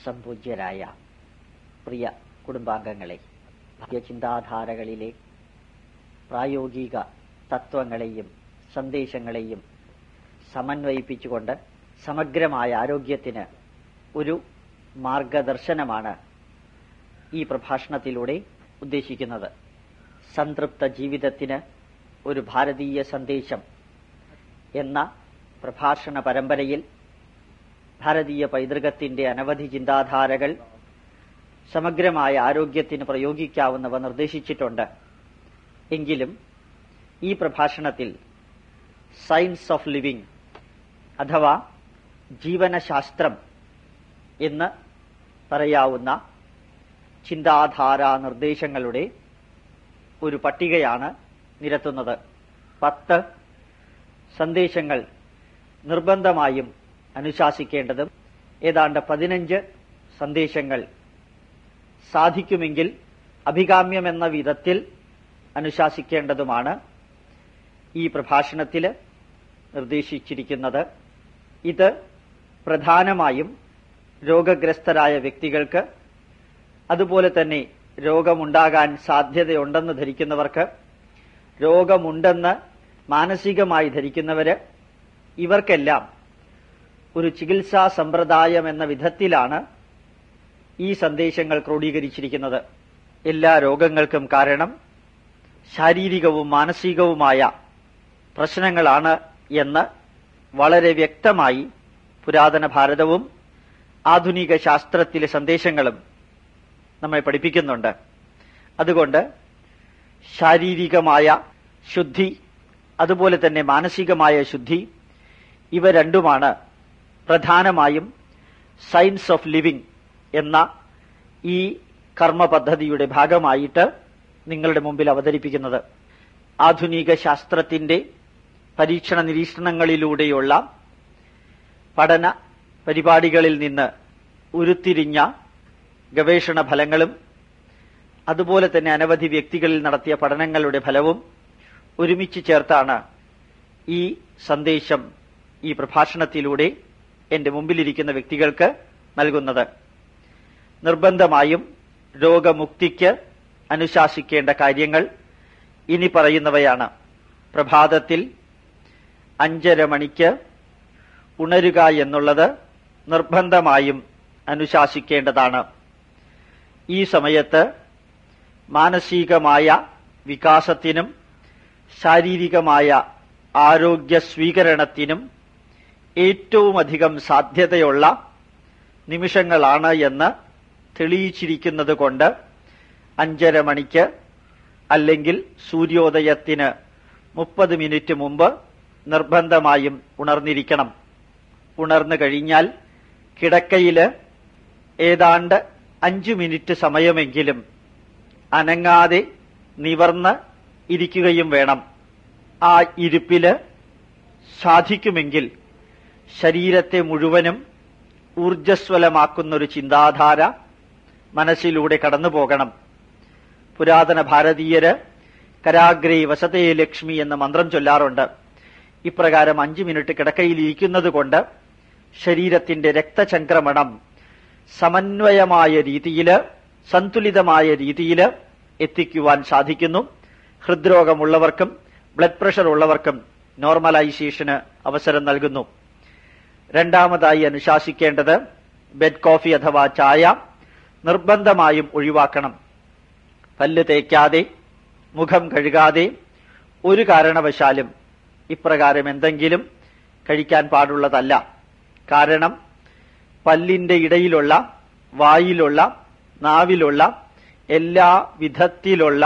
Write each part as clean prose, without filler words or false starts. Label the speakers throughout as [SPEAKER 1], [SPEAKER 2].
[SPEAKER 1] സംപൂജ്യരായ പ്രിയ കുടുംബാംഗങ്ങളെ, ചിന്താധാരകളിലെ പ്രായോഗിക തത്വങ്ങളെയും സന്ദേശങ്ങളെയും സമന്വയിപ്പിച്ചുകൊണ്ട് സമഗ്രമായ ആരോഗ്യത്തിന് ഒരു മാർഗദർശനമാണ് ഈ പ്രഭാഷണത്തിലൂടെ ഉദ്ദേശിക്കുന്നത്. സംതൃപ്ത ജീവിതത്തിന് ഒരു ഭാരതീയ സന്ദേശം എന്ന പ്രഭാഷണ പരമ്പരയിൽ ഭാരതീയ പൈതൃകത്തിന്റെ അനവധി ചിന്താധാരകൾ സമഗ്രമായ ആരോഗ്യത്തിന് പ്രയോഗിക്കാവുന്നവ നിർദ്ദേശിച്ചിട്ടുണ്ട്. എങ്കിലും ഈ പ്രഭാഷണത്തിൽ സയൻസ് ഓഫ് ലിവിംഗ് അഥവാ ജീവനശാസ്ത്രം എന്ന് പറയാവുന്ന ചിന്താധാരാ നിർദ്ദേശങ്ങളുടെ ഒരു പട്ടികയാണ് നിരത്തുന്നത്. 10 സന്ദേശങ്ങൾ നിർബന്ധമായും അനുശാസിക്കേണ്ടതും ഏതാണ്ട് 15 സന്ദേശങ്ങൾ സാധിക്കുമെങ്കിൽ അഭികാമ്യമെന്ന വിധത്തിൽ അനുശാസിക്കേണ്ടതുമാണ് ഈ പ്രഭാഷണത്തിൽ നിർദ്ദേശിച്ചിരിക്കുന്നത്. ഇത് പ്രധാനമായും രോഗഗ്രസ്തരായ വ്യക്തികൾക്ക്, അതുപോലെ തന്നെ രോഗമുണ്ടാകാൻ സാധ്യതയുണ്ടെന്ന് ധരിക്കുന്നവർക്ക്, രോഗമുണ്ടെന്ന് മാനസികമായി ധരിക്കുന്നവര്, ഇവർക്കെല്ലാം ഒരു ചികിത്സാ സമ്പ്രദായം എന്ന വിധത്തിലാണ് ഈ സന്ദേശങ്ങൾ ക്രോഡീകരിച്ചിരിക്കുന്നത്. എല്ലാ രോഗങ്ങൾക്കും കാരണം ശാരീരികവും മാനസികവുമായ പ്രശ്നങ്ങളാണ് എന്ന് വളരെ വ്യക്തമായി പുരാതന ഭാരതവും ആധുനിക ശാസ്ത്രത്തിലെ സന്ദേശങ്ങളും നമ്മെ പഠിപ്പിക്കുന്നുണ്ട്. അതുകൊണ്ട് ശാരീരികമായ ശുദ്ധി, അതുപോലെ തന്നെ മാനസികമായ ശുദ്ധി, ഇവ രണ്ടുമാണ് പ്രധാനമായും സയൻസ് ഓഫ് ലിവിംഗ് എന്ന ഈ കർമ്മ പദ്ധതിയുടെ ഭാഗമായിട്ട് നിങ്ങളുടെ മുമ്പിൽ അവതരിപ്പിക്കുന്നത്. ആധുനിക ശാസ്ത്രത്തിന്റെ പരീക്ഷണ നിരീക്ഷണങ്ങളിലൂടെയുള്ള പഠന പരിപാടികളിൽ നിന്ന് ഉരുത്തിരിഞ്ഞ ഗവേഷണ ഫലങ്ങളും, അതുപോലെ തന്നെ അനവധി വ്യക്തികളിൽ നടത്തിയ പഠനങ്ങളുടെ ഫലവും ഒരുമിച്ച് ചേർത്താണ് ഈ സന്ദേശം ഈ പ്രഭാഷണത്തിലൂടെ എന്റെ മുമ്പിലിരിക്കുന്ന വ്യക്തികൾക്ക് നൽകുന്നത്. നിർബന്ധമായും രോഗമുക്തിക്ക് അനുശാസിക്കേണ്ട കാര്യങ്ങൾ ഇനി പറയുന്നവയാണ്. പ്രഭാതത്തിൽ 5:30 മണിക്ക് ഉണരുക എന്നുള്ളത് നിർബന്ധമായും അനുശാസിക്കേണ്ടതാണ്. ഈ സമയത്ത് മാനസികമായ വികാസത്തിനും ശാരീരികമായ ആരോഗ്യ സ്വീകരണത്തിനും ഏറ്റവുമധികം സാധ്യതയുള്ള നിമിഷങ്ങളാണ് എന്ന് തെളിയിച്ചിരിക്കുന്നത് കൊണ്ട് 5:30 മണിക്ക് അല്ലെങ്കിൽ സൂര്യോദയത്തിന് 30 മിനിറ്റ് മുമ്പ് നിർബന്ധമായും ഉണർന്നിരിക്കണം. ഉണർന്നു കഴിഞ്ഞാൽ കിടക്കയില് ഏതാണ്ട് 5 മിനിറ്റ് സമയമെങ്കിലും അനങ്ങാതെ നിവർന്ന് ഇരിക്കുകയും വേണം. ആ ഇരിപ്പില് സാധിക്കുമെങ്കിൽ ശരീരത്തെ മുഴുവനും ഊർജ്ജസ്വലമാക്കുന്നൊരു ചിന്താധാര മനസ്സിലൂടെ കടന്നുപോകണം. പുരാതന ഭാരതീയര് കരാഗ്രേ വസതേ ലക്ഷ്മി എന്ന മന്ത്രം ചൊല്ലാറുണ്ട്. ഇപ്രകാരം 5 മിനിറ്റ് കിടക്കയിൽ ഇരിക്കുന്നത് കൊണ്ട് ശരീരത്തിന്റെ രക്തചംക്രമണം സമന്വയമായ രീതിയില്, സന്തുലിതമായ രീതിയില് എത്തിക്കുവാൻ സാധിക്കുന്നു. ഹൃദ്രോഗമുള്ളവർക്കും ബ്ലഡ് പ്രഷർ ഉള്ളവർക്കും നോർമലൈസേഷന് അവസരം നൽകുന്നു. രണ്ടാമതായി അനുശാസിക്കേണ്ടത് ബെഡ് കോഫി അഥവാ ചായ നിർബന്ധമായും ഒഴിവാക്കണം. പല്ല് തേക്കാതെ, മുഖം കഴുകാതെ ഒരു കാരണവശാലും ഇപ്രകാരം എന്തെങ്കിലും കഴിക്കാൻ പാടുള്ളതല്ല. കാരണം പല്ലിന്റെ ഇടയിലുള്ള, വായിലുള്ള, നാവിലുള്ള എല്ലാ വിധത്തിലുള്ള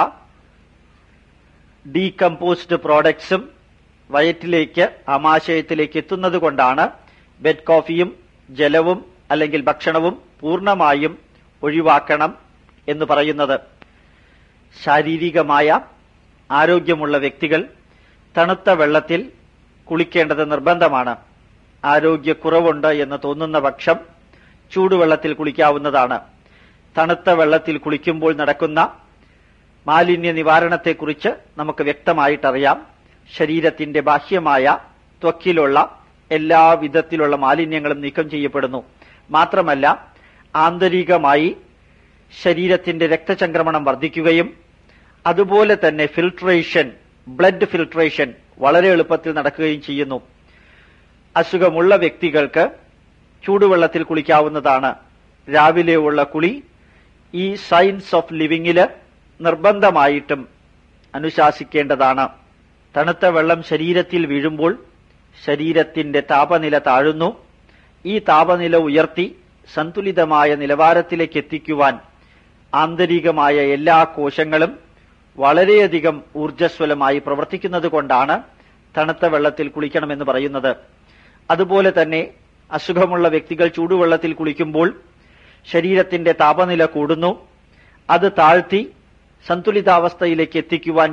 [SPEAKER 1] ഡീകമ്പോസ്ഡ് പ്രോഡക്ട്സും വയറ്റിലേക്ക്, ആമാശയത്തിലേക്ക് എത്തുന്നത് കൊണ്ടാണ് ബെഡ് കോഫിയും ജലവും അല്ലെങ്കിൽ ഭക്ഷണവും പൂർണ്ണമായും ഒഴിവാക്കണം എന്ന് പറയുന്നത്. ശാരീരികമായ ആരോഗ്യമുള്ള വ്യക്തികൾ തണുത്ത വെള്ളത്തിൽ കുളിക്കേണ്ടത് നിർബന്ധമാണ്. ആരോഗ്യക്കുറവുണ്ട് എന്ന് തോന്നുന്ന പക്ഷം ചൂടുവെള്ളത്തിൽ കുളിക്കാവുന്നതാണ്. തണുത്ത വെള്ളത്തിൽ കുളിക്കുമ്പോൾ നടക്കുന്ന മാലിന്യ നിവാരണത്തെക്കുറിച്ച് നമുക്ക് വ്യക്തമായിട്ടറിയാം. ശരീരത്തിന്റെ ബാഹ്യമായ ത്വക്കിലുള്ള എല്ലാ വിധത്തിലുള്ള മാലിന്യങ്ങളും നീക്കം ചെയ്യപ്പെടുന്നു. മാത്രമല്ല ആന്തരികമായി ശരീരത്തിന്റെ രക്തചംക്രമണം വർദ്ധിക്കുകയും അതുപോലെ തന്നെ ഫിൽട്രേഷൻ, ബ്ലഡ് ഫിൽട്രേഷൻ വളരെ എളുപ്പത്തിൽ നടക്കുകയും ചെയ്യുന്നു. അസുഖമുള്ള വ്യക്തികൾക്ക് ചൂടുവെള്ളത്തിൽ കുളിക്കാവുന്നതാണ്. രാവിലെയുള്ള കുളി ഈ സയൻസ് ഓഫ് ലിവിംഗില് നിർബന്ധമായിട്ടും അനുശാസിക്കേണ്ടതാണ്. തണുത്ത വെള്ളം ശരീരത്തിൽ വീഴുമ്പോൾ ശരീരത്തിന്റെ താപനില താഴുന്നു. ഈ താപനില ഉയർത്തി സന്തുലിതമായ നിലവാരത്തിലേക്ക് എത്തിക്കുവാൻ ആന്തരികമായ എല്ലാ കോശങ്ങളും വളരെയധികം ഊർജ്ജസ്വലമായി പ്രവർത്തിക്കുന്നത് കൊണ്ടാണ് തണുത്ത വെള്ളത്തിൽ കുളിക്കണമെന്ന് പറയുന്നത്. അതുപോലെ തന്നെ അസുഖമുള്ള വ്യക്തികൾ ചൂടുവെള്ളത്തിൽ കുളിക്കുമ്പോൾ ശരീരത്തിന്റെ താപനില കൂടുന്നു. അത് താഴ്ത്തി സന്തുലിതാവസ്ഥയിലേക്ക് എത്തിക്കുവാൻ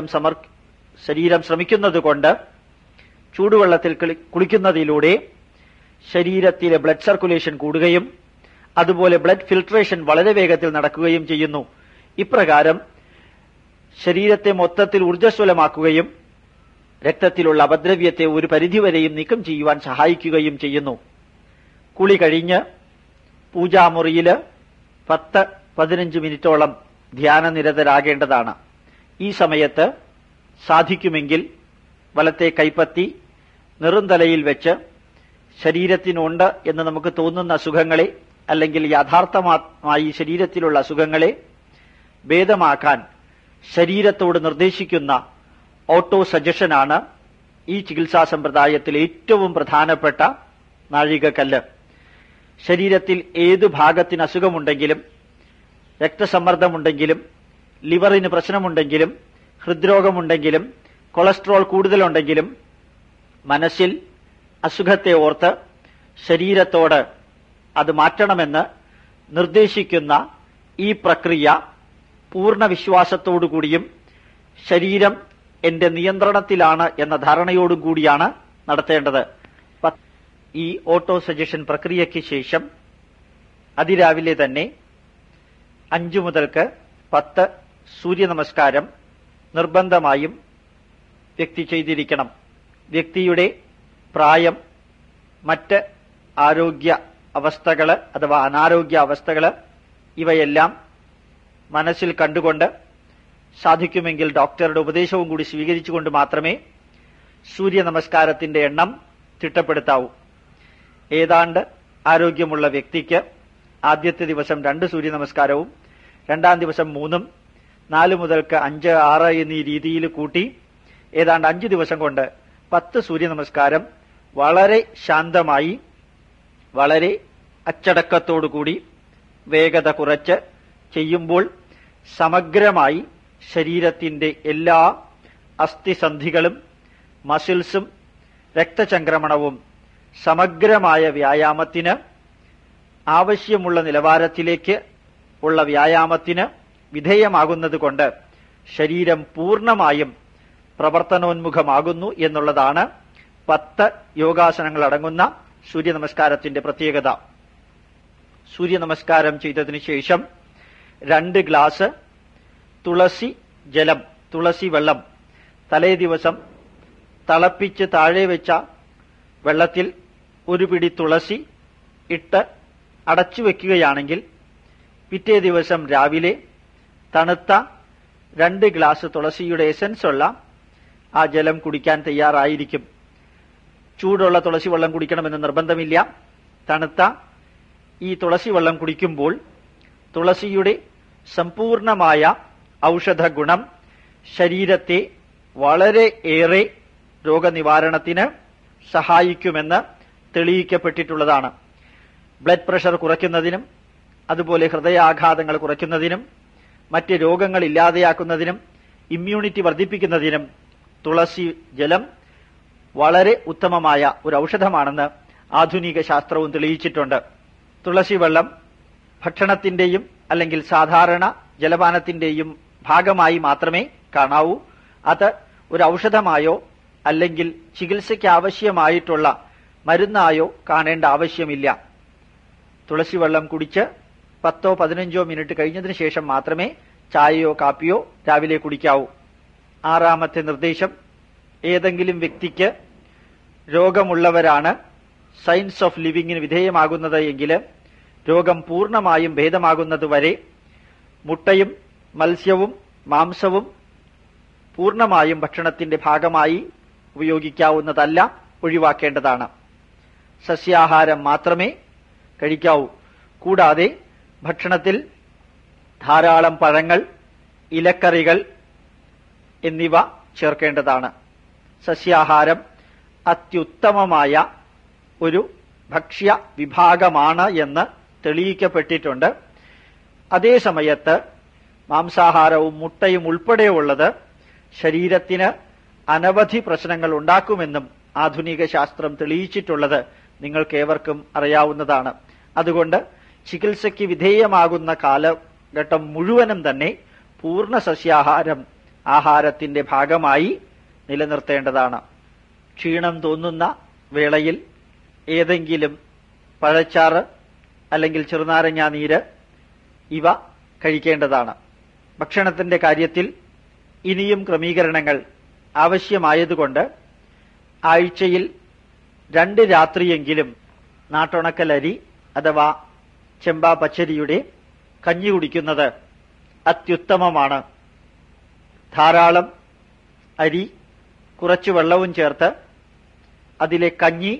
[SPEAKER 1] ശരീരം ശ്രമിക്കുന്നത് കൊണ്ട് ചൂടുവെള്ളത്തിൽ കുളിക്കുന്നതിലൂടെ ശരീരത്തിലെ ബ്ലഡ് സർക്കുലേഷൻ കൂടുകയും അതുപോലെ ബ്ലഡ് ഫിൽട്രേഷൻ വളരെ വേഗത്തിൽ നടക്കുകയും ചെയ്യുന്നു. ഇപ്രകാരം ശരീരത്തെ മൊത്തത്തിൽ ഊർജ്ജസ്വലമാക്കുകയും രക്തത്തിലുള്ള അപദ്രവ്യത്തെ ഒരു പരിധിവരെയും നീക്കം ചെയ്യുവാൻ സഹായിക്കുകയും ചെയ്യുന്നു. കുളി കഴിഞ്ഞ് പൂജാമുറിയില് 10-15 മിനിറ്റോളം ധ്യാനനിരതരാകേണ്ടതാണ്. ഈ സമയത്ത് സാധിക്കുമെങ്കിൽ വലത്തെ കൈപ്പത്തി നെറുന്തലയിൽ വെച്ച് ശരീരത്തിനുണ്ട് എന്ന് നമുക്ക് തോന്നുന്ന അസുഖങ്ങളെ അല്ലെങ്കിൽ യഥാർത്ഥമായി ശരീരത്തിലുള്ള അസുഖങ്ങളെ ഭേദമാക്കാൻ ശരീരത്തോട് നിർദ്ദേശിക്കുന്ന ഓട്ടോ സജഷനാണ് ഈ ചികിത്സാ സമ്പ്രദായത്തിലെ ഏറ്റവും പ്രധാനപ്പെട്ട നാഴികക്കല്ല്. ശരീരത്തിൽ ഏത് ഭാഗത്തിന് അസുഖമുണ്ടെങ്കിലും, രക്തസമ്മർദ്ദമുണ്ടെങ്കിലും, ലിവറിന് പ്രശ്നമുണ്ടെങ്കിലും, ഹൃദ്രോഗമുണ്ടെങ്കിലും, കൊളസ്ട്രോൾ കൂടുതലുണ്ടെങ്കിലും മനസ്സിൽ അസുഖത്തെ ഓർത്ത് ശരീരത്തോട് അത് മാറ്റണമെന്ന് നിർദ്ദേശിക്കുന്ന ഈ പ്രക്രിയ പൂർണ്ണ വിശ്വാസത്തോടുകൂടിയും ശരീരം എന്റെ നിയന്ത്രണത്തിലാണ് എന്ന ധാരണയോടും കൂടിയാണ് നടത്തേണ്ടത്. ഈ ഓട്ടോ സജഷൻ പ്രക്രിയയ്ക്ക് ശേഷം അതിരാവിലെ തന്നെ 5 മുതൽക്ക് 10 സൂര്യനമസ്കാരം നിർബന്ധമായും വ്യക്തി ചെയ്തിരിക്കണം. വ്യക്തിയുടെ പ്രായം, മറ്റ് ആരോഗ്യ അവസ്ഥകള് അഥവാ അനാരോഗ്യ അവസ്ഥകള് ഇവയെല്ലാം മനസ്സിൽ കണ്ടുകൊണ്ട് സാധിക്കുമെങ്കിൽ ഡോക്ടറുടെ ഉപദേശവും കൂടി സ്വീകരിച്ചുകൊണ്ട് മാത്രമേ സൂര്യനമസ്കാരത്തിന്റെ എണ്ണം തിട്ടപ്പെടുത്താവൂ. ഏതാണ്ട് ആരോഗ്യമുള്ള വ്യക്തിക്ക് ആദ്യത്തെ ദിവസം 2 സൂര്യനമസ്കാരവും 2-ാം ദിവസം 3, 4 മുതൽക്ക് 5, 6 എന്നീ രീതിയിൽ കൂട്ടി ഏതാണ്ട് 5 ദിവസം കൊണ്ട് 10 സൂര്യനമസ്കാരം വളരെ ശാന്തമായി, വളരെ അച്ചടക്കത്തോടുകൂടി, വേഗത കുറച്ച് ചെയ്യുമ്പോൾ സമഗ്രമായി ശരീരത്തിന്റെ എല്ലാ അസ്ഥിസന്ധികളും മസിൽസും രക്തചംക്രമണവും സമഗ്രമായ വ്യായാമത്തിന് ആവശ്യമുള്ള നിലവാരത്തിലേക്ക് ഉള്ള വ്യായാമത്തിന് വിധേയമാകുന്നതുകൊണ്ട് ശരീരം പൂർണ്ണമായും പ്രവർത്തനോന്മുഖമാകുന്നു എന്നുള്ളതാണ് 10 യോഗാസനങ്ങൾ അടങ്ങുന്ന സൂര്യനമസ്കാരത്തിന്റെ പ്രത്യേകത. സൂര്യനമസ്കാരം ചെയ്തതിനു ശേഷം 2 ഗ്ലാസ് തുളസി വെള്ളം തലേ ദിവസം തിളപ്പിച്ച് താഴെ വെച്ച വെള്ളത്തിൽ 1 പിടി തുളസി ഇട്ട് അടച്ചു വെക്കുകയാണെങ്കിൽ പിറ്റേ ദിവസം രാവിലെ തണുത്ത 2 ഗ്ലാസ് തുളസിയുടെ എസൻസ് ഉള്ള ആ ജലം കുടിക്കാൻ തയ്യാറായിരിക്കും. ചൂടുള്ള തുളസി വെള്ളം കുടിക്കണമെന്ന് നിർബന്ധമില്ല. തണുത്ത ഈ തുളസി വെള്ളം കുടിക്കുമ്പോൾ തുളസിയുടെ സമ്പൂർണമായ ഔഷധ ഗുണം ശരീരത്തെ വളരെ ഏറെ രോഗനിവാരണത്തിന് സഹായിക്കുമെന്ന് തെളിയിക്കപ്പെട്ടിട്ടുള്ളതാണ്. ബ്ലഡ് പ്രഷർ കുറയ്ക്കുന്നതിനും അതുപോലെ ഹൃദയാഘാതങ്ങൾ കുറയ്ക്കുന്നതിനും മറ്റ് രോഗങ്ങൾ ഇല്ലാതെയാക്കുന്നതിനും ഇമ്മ്യൂണിറ്റി വർദ്ധിപ്പിക്കുന്നതിനും തുളസി ജലം വളരെ ഉത്തമമായ ഒരു ഔഷധമാണെന്ന് ആധുനിക ശാസ്ത്രവും തെളിയിച്ചിട്ടുണ്ട്. തുളസി വെള്ളം ഭക്ഷണത്തിന്റെയും അല്ലെങ്കിൽ സാധാരണ ജലപാനത്തിന്റെയും ഭാഗമായി മാത്രമേ കാണാവൂ. അത് ഒരു ഔഷധമായോ അല്ലെങ്കിൽ ചികിത്സയ്ക്ക് ആവശ്യമായിട്ടുള്ള മരുന്നായോ കാണേണ്ട ആവശ്യമില്ല. തുളസി വെള്ളം കുടിച്ച് 10-15 മിനിറ്റ് കഴിഞ്ഞതിന് ശേഷം മാത്രമേ ചായയോ കാപ്പിയോ രാവിലെ കുടിക്കാവൂ. 6ാമത്തെ നിർദ്ദേശം, ഏതെങ്കിലും വ്യക്തിക്ക് രോഗമുള്ളവരാണ് സയൻസ് ഓഫ് ലിവിംഗിന് വിധേയമാകുന്നത് എങ്കിൽ രോഗം പൂർണ്ണമായും ഭേദമാകുന്നതുവരെ മുട്ടയും മത്സ്യവും മാംസവും പൂർണ്ണമായും ഭക്ഷണത്തിന്റെ ഭാഗമായി ഉപയോഗിക്കാവുന്നതല്ല, ഒഴിവാക്കേണ്ടതാണ്. സസ്യാഹാരം മാത്രമേ കഴിക്കാവൂ. കൂടാതെ ഭക്ഷണത്തിൽ ധാരാളം പഴങ്ങൾ, ഇലക്കറികൾ എന്നിവ ചേർക്കേണ്ടതാണ്. സസ്യാഹാരം അത്യുത്തമമായ ഒരു ഭക്ഷ്യ വിഭാഗമാണ് എന്ന് തെളിയിക്കപ്പെട്ടിട്ടുണ്ട്. അതേ സമയത്ത് മാംസാഹാരവും മുട്ടയും ഉൾപ്പെടെയുള്ളത് ശരീരത്തിന് അനവധി പ്രശ്നങ്ങൾ ഉണ്ടാക്കുമെന്നും ആധുനിക ശാസ്ത്രം തെളിയിച്ചിട്ടുള്ളത് നിങ്ങൾക്കേവർക്കും അറിയാവുന്നതാണ്. അതുകൊണ്ട് ചികിത്സയ്ക്ക് വിധേയമാകുന്ന കാലഘട്ടം മുഴുവനും തന്നെ പൂർണ്ണ സസ്യാഹാരം ആഹാരത്തിന്റെ ഭാഗമായി നിലനിർത്തേണ്ടതാണ്. ക്ഷീണം തോന്നുന്ന വേളയിൽ ഏതെങ്കിലും പഴച്ചാറ് അല്ലെങ്കിൽ ചെറുനാരങ്ങാ നീര് ഇവ കഴിക്കേണ്ടതാണ്. ഭക്ഷണത്തിന്റെ കാര്യത്തിൽ ഇനിയും ക്രമീകരണങ്ങൾ ആവശ്യമായതുകൊണ്ട് ആഴ്ചയിൽ 2 രാത്രിയെങ്കിലും നാട്ടുണക്കലരി അഥവാ ചെമ്പാ പച്ചരിയുടെ കഞ്ഞി കുടിക്കുന്നത് അത്യുത്തമമാണ്. ധാരാളം അരി കുറച്ച് വെള്ളവും ചേർത്ത് അതിലെ കഞ്ഞി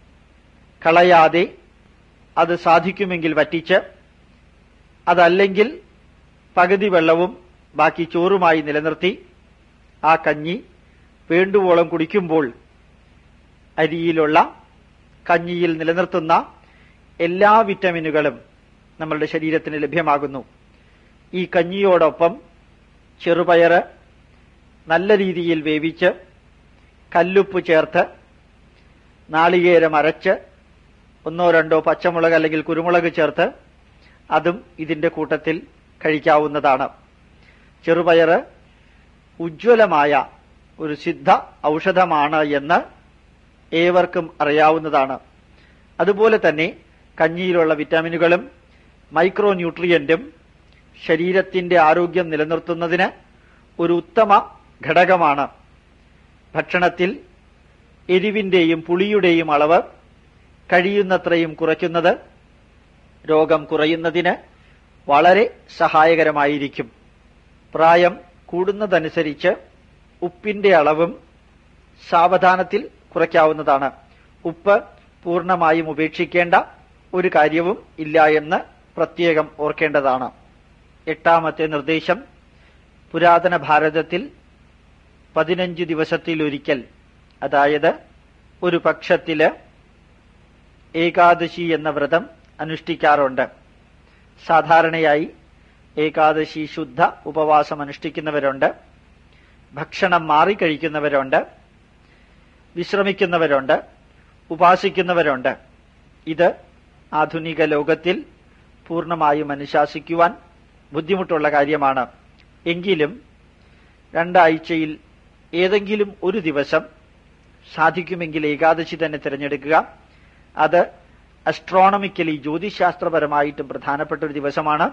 [SPEAKER 1] കളയാതെ അത് സാധിക്കുമെങ്കിൽ വറ്റിച്ച്, അതല്ലെങ്കിൽ പകുതി വെള്ളവും ബാക്കി ചോറുമായി നിലനിർത്തി ആ കഞ്ഞി വേണ്ടുവോളം കുടിക്കുമ്പോൾ അരിയിലുള്ള കഞ്ഞിയിൽ നിലനിർത്തുന്ന എല്ലാ വിറ്റമിനുകളും നമ്മളുടെ ശരീരത്തിന് ലഭ്യമാകുന്നു. ഈ കഞ്ഞിയോടൊപ്പം ചെറുപയറ് നല്ല രീതിയിൽ വേവിച്ച് കല്ലുപ്പ് ചേർത്ത് നാളികേരം അരച്ച് 1-2 പച്ചമുളക് അല്ലെങ്കിൽ കുരുമുളക് ചേർത്ത് അതും ഇതിന്റെ കൂട്ടത്തിൽ കഴിക്കാവുന്നതാണ്. ചെറുപയറ് ഉജ്ജ്വലമായ ഒരു സിദ്ധ ഔഷധമാണ് എന്ന് ഏവർക്കും അറിയാവുന്നതാണ്. അതുപോലെ തന്നെ കഞ്ഞിയിലുള്ള വിറ്റാമിനുകളും മൈക്രോ ന്യൂട്രിയന്റും ശരീരത്തിന്റെ ആരോഗ്യം നിലനിർത്തുന്നതിന് ഒരു ഉത്തമ ഘടകമാണ്. ഭക്ഷണത്തിൽ എരിവിന്റെയും പുളിയുടെയും അളവ് കഴിയുന്നത്രയും കുറയ്ക്കുന്നത് രോഗം കുറയുന്നതിന് വളരെ സഹായകരമായിരിക്കും. പ്രായം കൂടുന്നതനുസരിച്ച് ഉപ്പിന്റെ അളവും സാവധാനത്തിൽ കുറയ്ക്കാവുന്നതാണ്. ഉപ്പ് പൂർണ്ണമായും ഉപേക്ഷിക്കേണ്ട ഒരു കാര്യവും ഇല്ല എന്ന് പ്രത്യേകം ഓർക്കേണ്ടതാണ്. 8ാമത്തെ നിർദ്ദേശം, പുരാതന ഭാരതത്തിൽ 15 ദിവസത്തിലൊരിക്കൽ, അതായത് ഒരു പക്ഷത്തില് ഏകാദശി എന്ന വ്രതം അനുഷ്ഠിക്കാറുണ്ട്. സാധാരണയായി ഏകാദശി ശുദ്ധ ഉപവാസം അനുഷ്ഠിക്കുന്നവരുണ്ട്, ഭക്ഷണം മാറി കഴിക്കുന്നവരുണ്ട്, വിശ്രമിക്കുന്നവരുണ്ട്, ഉപാസിക്കുന്നവരുണ്ട്. ഇത് ആധുനിക ലോകത്തിൽ പൂർണ്ണമായും അനുശാസിക്കുവാൻ ബുദ്ധിമുട്ടുള്ള കാര്യമാണ്. എങ്കിലും 2 ആഴ്ചയിൽ ഏതെങ്കിലും ഒരു ദിവസം സാധിക്കുമെങ്കിൽ ഏകാദശി തന്നെ തിരഞ്ഞെടുക്കുക. അത് അസ്ട്രോണമിക്കലി ജ്യോതിശാസ്ത്രപരമായിട്ടും പ്രധാനപ്പെട്ട ഒരു ദിവസമാണ്.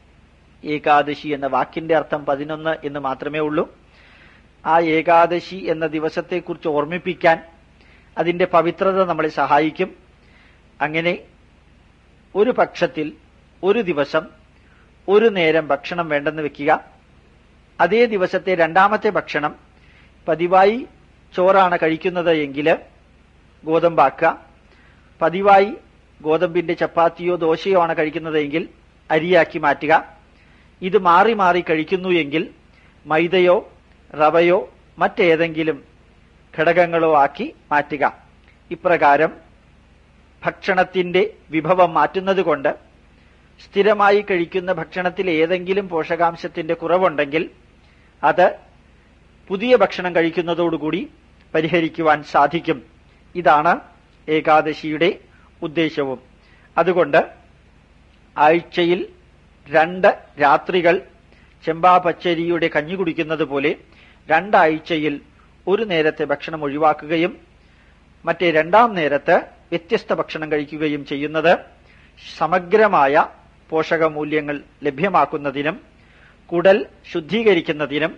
[SPEAKER 1] ഏകാദശി എന്ന വാക്കിന്റെ അർത്ഥം 11 എന്ന് മാത്രമേ ഉള്ളൂ. ആ ഏകാദശി എന്ന ദിവസത്തെക്കുറിച്ച് ഓർമ്മിപ്പിക്കാൻ അതിന്റെ പവിത്രത നമ്മളെ സഹായിക്കും. അങ്ങനെ ഒരു പക്ഷത്തിൽ ഒരു ദിവസം ഒരു നേരം ഭക്ഷണം വേണ്ടെന്ന് വെക്കുക. അതേ ദിവസത്തെ 2ാമത്തെ ഭക്ഷണം പതിവായി ചോറാണ് കഴിക്കുന്നത് എങ്കിൽ ഗോതമ്പാക്കുക. പതിവായി ഗോതമ്പിന്റെ ചപ്പാത്തിയോ ദോശയോ ആണ് കഴിക്കുന്നത് എങ്കിൽ അരിയാക്കി മാറ്റുക. ഇത് മാറി മാറി കഴിക്കുന്നു എങ്കിൽ മൈദയോ റവയോ മറ്റേതെങ്കിലും ഘടകങ്ങളോ ആക്കി മാറ്റുക. ഇപ്രകാരം ഭക്ഷണത്തിന്റെ വിഭവം മാറ്റുന്നതുകൊണ്ട് സ്ഥിരമായി കഴിക്കുന്ന ഭക്ഷണത്തിൽ ഏതെങ്കിലും പോഷകാംശത്തിന്റെ കുറവുണ്ടെങ്കിൽ അത് പുതിയ ഭക്ഷണം കഴിക്കുന്നതോടുകൂടി പരിഹരിക്കുവാൻ സാധിക്കും. ഇതാണ് ഏകാദശിയുടെ ഉദ്ദേശവും. അതുകൊണ്ട് ആഴ്ചയിൽ 2 രാത്രികൾ ചെമ്പാ പച്ചരിയുടെ കഞ്ഞി കുടിക്കുന്നത് പോലെ 2 ആഴ്ചയിൽ ഒരു നേരത്തെ ഭക്ഷണം ഒഴിവാക്കുകയും മറ്റേ 2ാം നേരത്ത് വ്യത്യസ്ത ഭക്ഷണം കഴിക്കുകയും ചെയ്യുന്നത് സമഗ്രമായ പോഷകമൂല്യങ്ങൾ ലഭ്യമാക്കുന്നതിനും കുടൽ ശുദ്ധീകരിക്കുന്നതിനും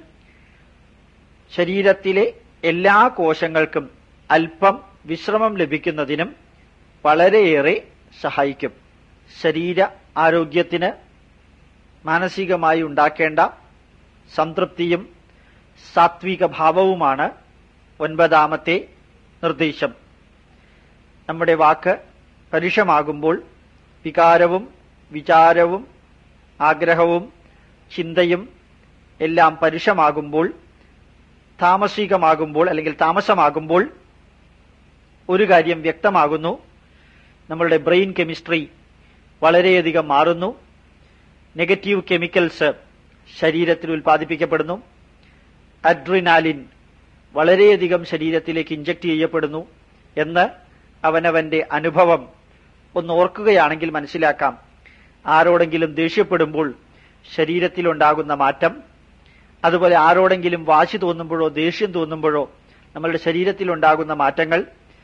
[SPEAKER 1] ശരീരത്തിലെ എല്ലാ കോശങ്ങൾക്കും അല്പം വിശ്രമം ലഭിക്കുന്നതിനും വളരെയേറെ സഹായിക്കും. ശരീര ആരോഗ്യത്തിന് മാനസികമായി ഉണ്ടാക്കേണ്ട സംതൃപ്തിയും സാത്വിക ഭാവവുമാണ് 9ാമത്തെ നിർദ്ദേശം. നമ്മുടെ വാക്ക് പരുഷമാകുമ്പോൾ, വികാരവും വിചാരവും ആഗ്രഹവും ചിന്തയും എല്ലാം പരുഷമാകുമ്പോൾ, താമസികമാകുമ്പോൾ അല്ലെങ്കിൽ താമസമാകുമ്പോൾ ഒരു കാര്യം വ്യക്തമാകുന്നു: നമ്മളുടെ ബ്രെയിൻ കെമിസ്ട്രി വളരെയധികം മാറുന്നു. നെഗറ്റീവ് കെമിക്കൽസ് ശരീരത്തിൽ ഉൽപ്പാദിപ്പിക്കപ്പെടുന്നു. അഡ്രിനാലിൻ വളരെയധികം ശരീരത്തിലേക്ക് ഇഞ്ചക്ട് ചെയ്യപ്പെടുന്നു എന്ന് അവനവന്റെ അനുഭവം ഒന്ന് ഓർക്കുകയാണെങ്കിൽ മനസ്സിലാക്കാം. ആരോടെങ്കിലും ദേഷ്യപ്പെടുമ്പോൾ ശരീരത്തിലുണ്ടാകുന്ന മാറ്റം, അതുപോലെ ആരോടെങ്കിലും വാശി തോന്നുമ്പോഴോ ദേഷ്യം തോന്നുമ്പോഴോ നമ്മളുടെ ശരീരത്തിലുണ്ടാകുന്ന മാറ്റങ്ങൾ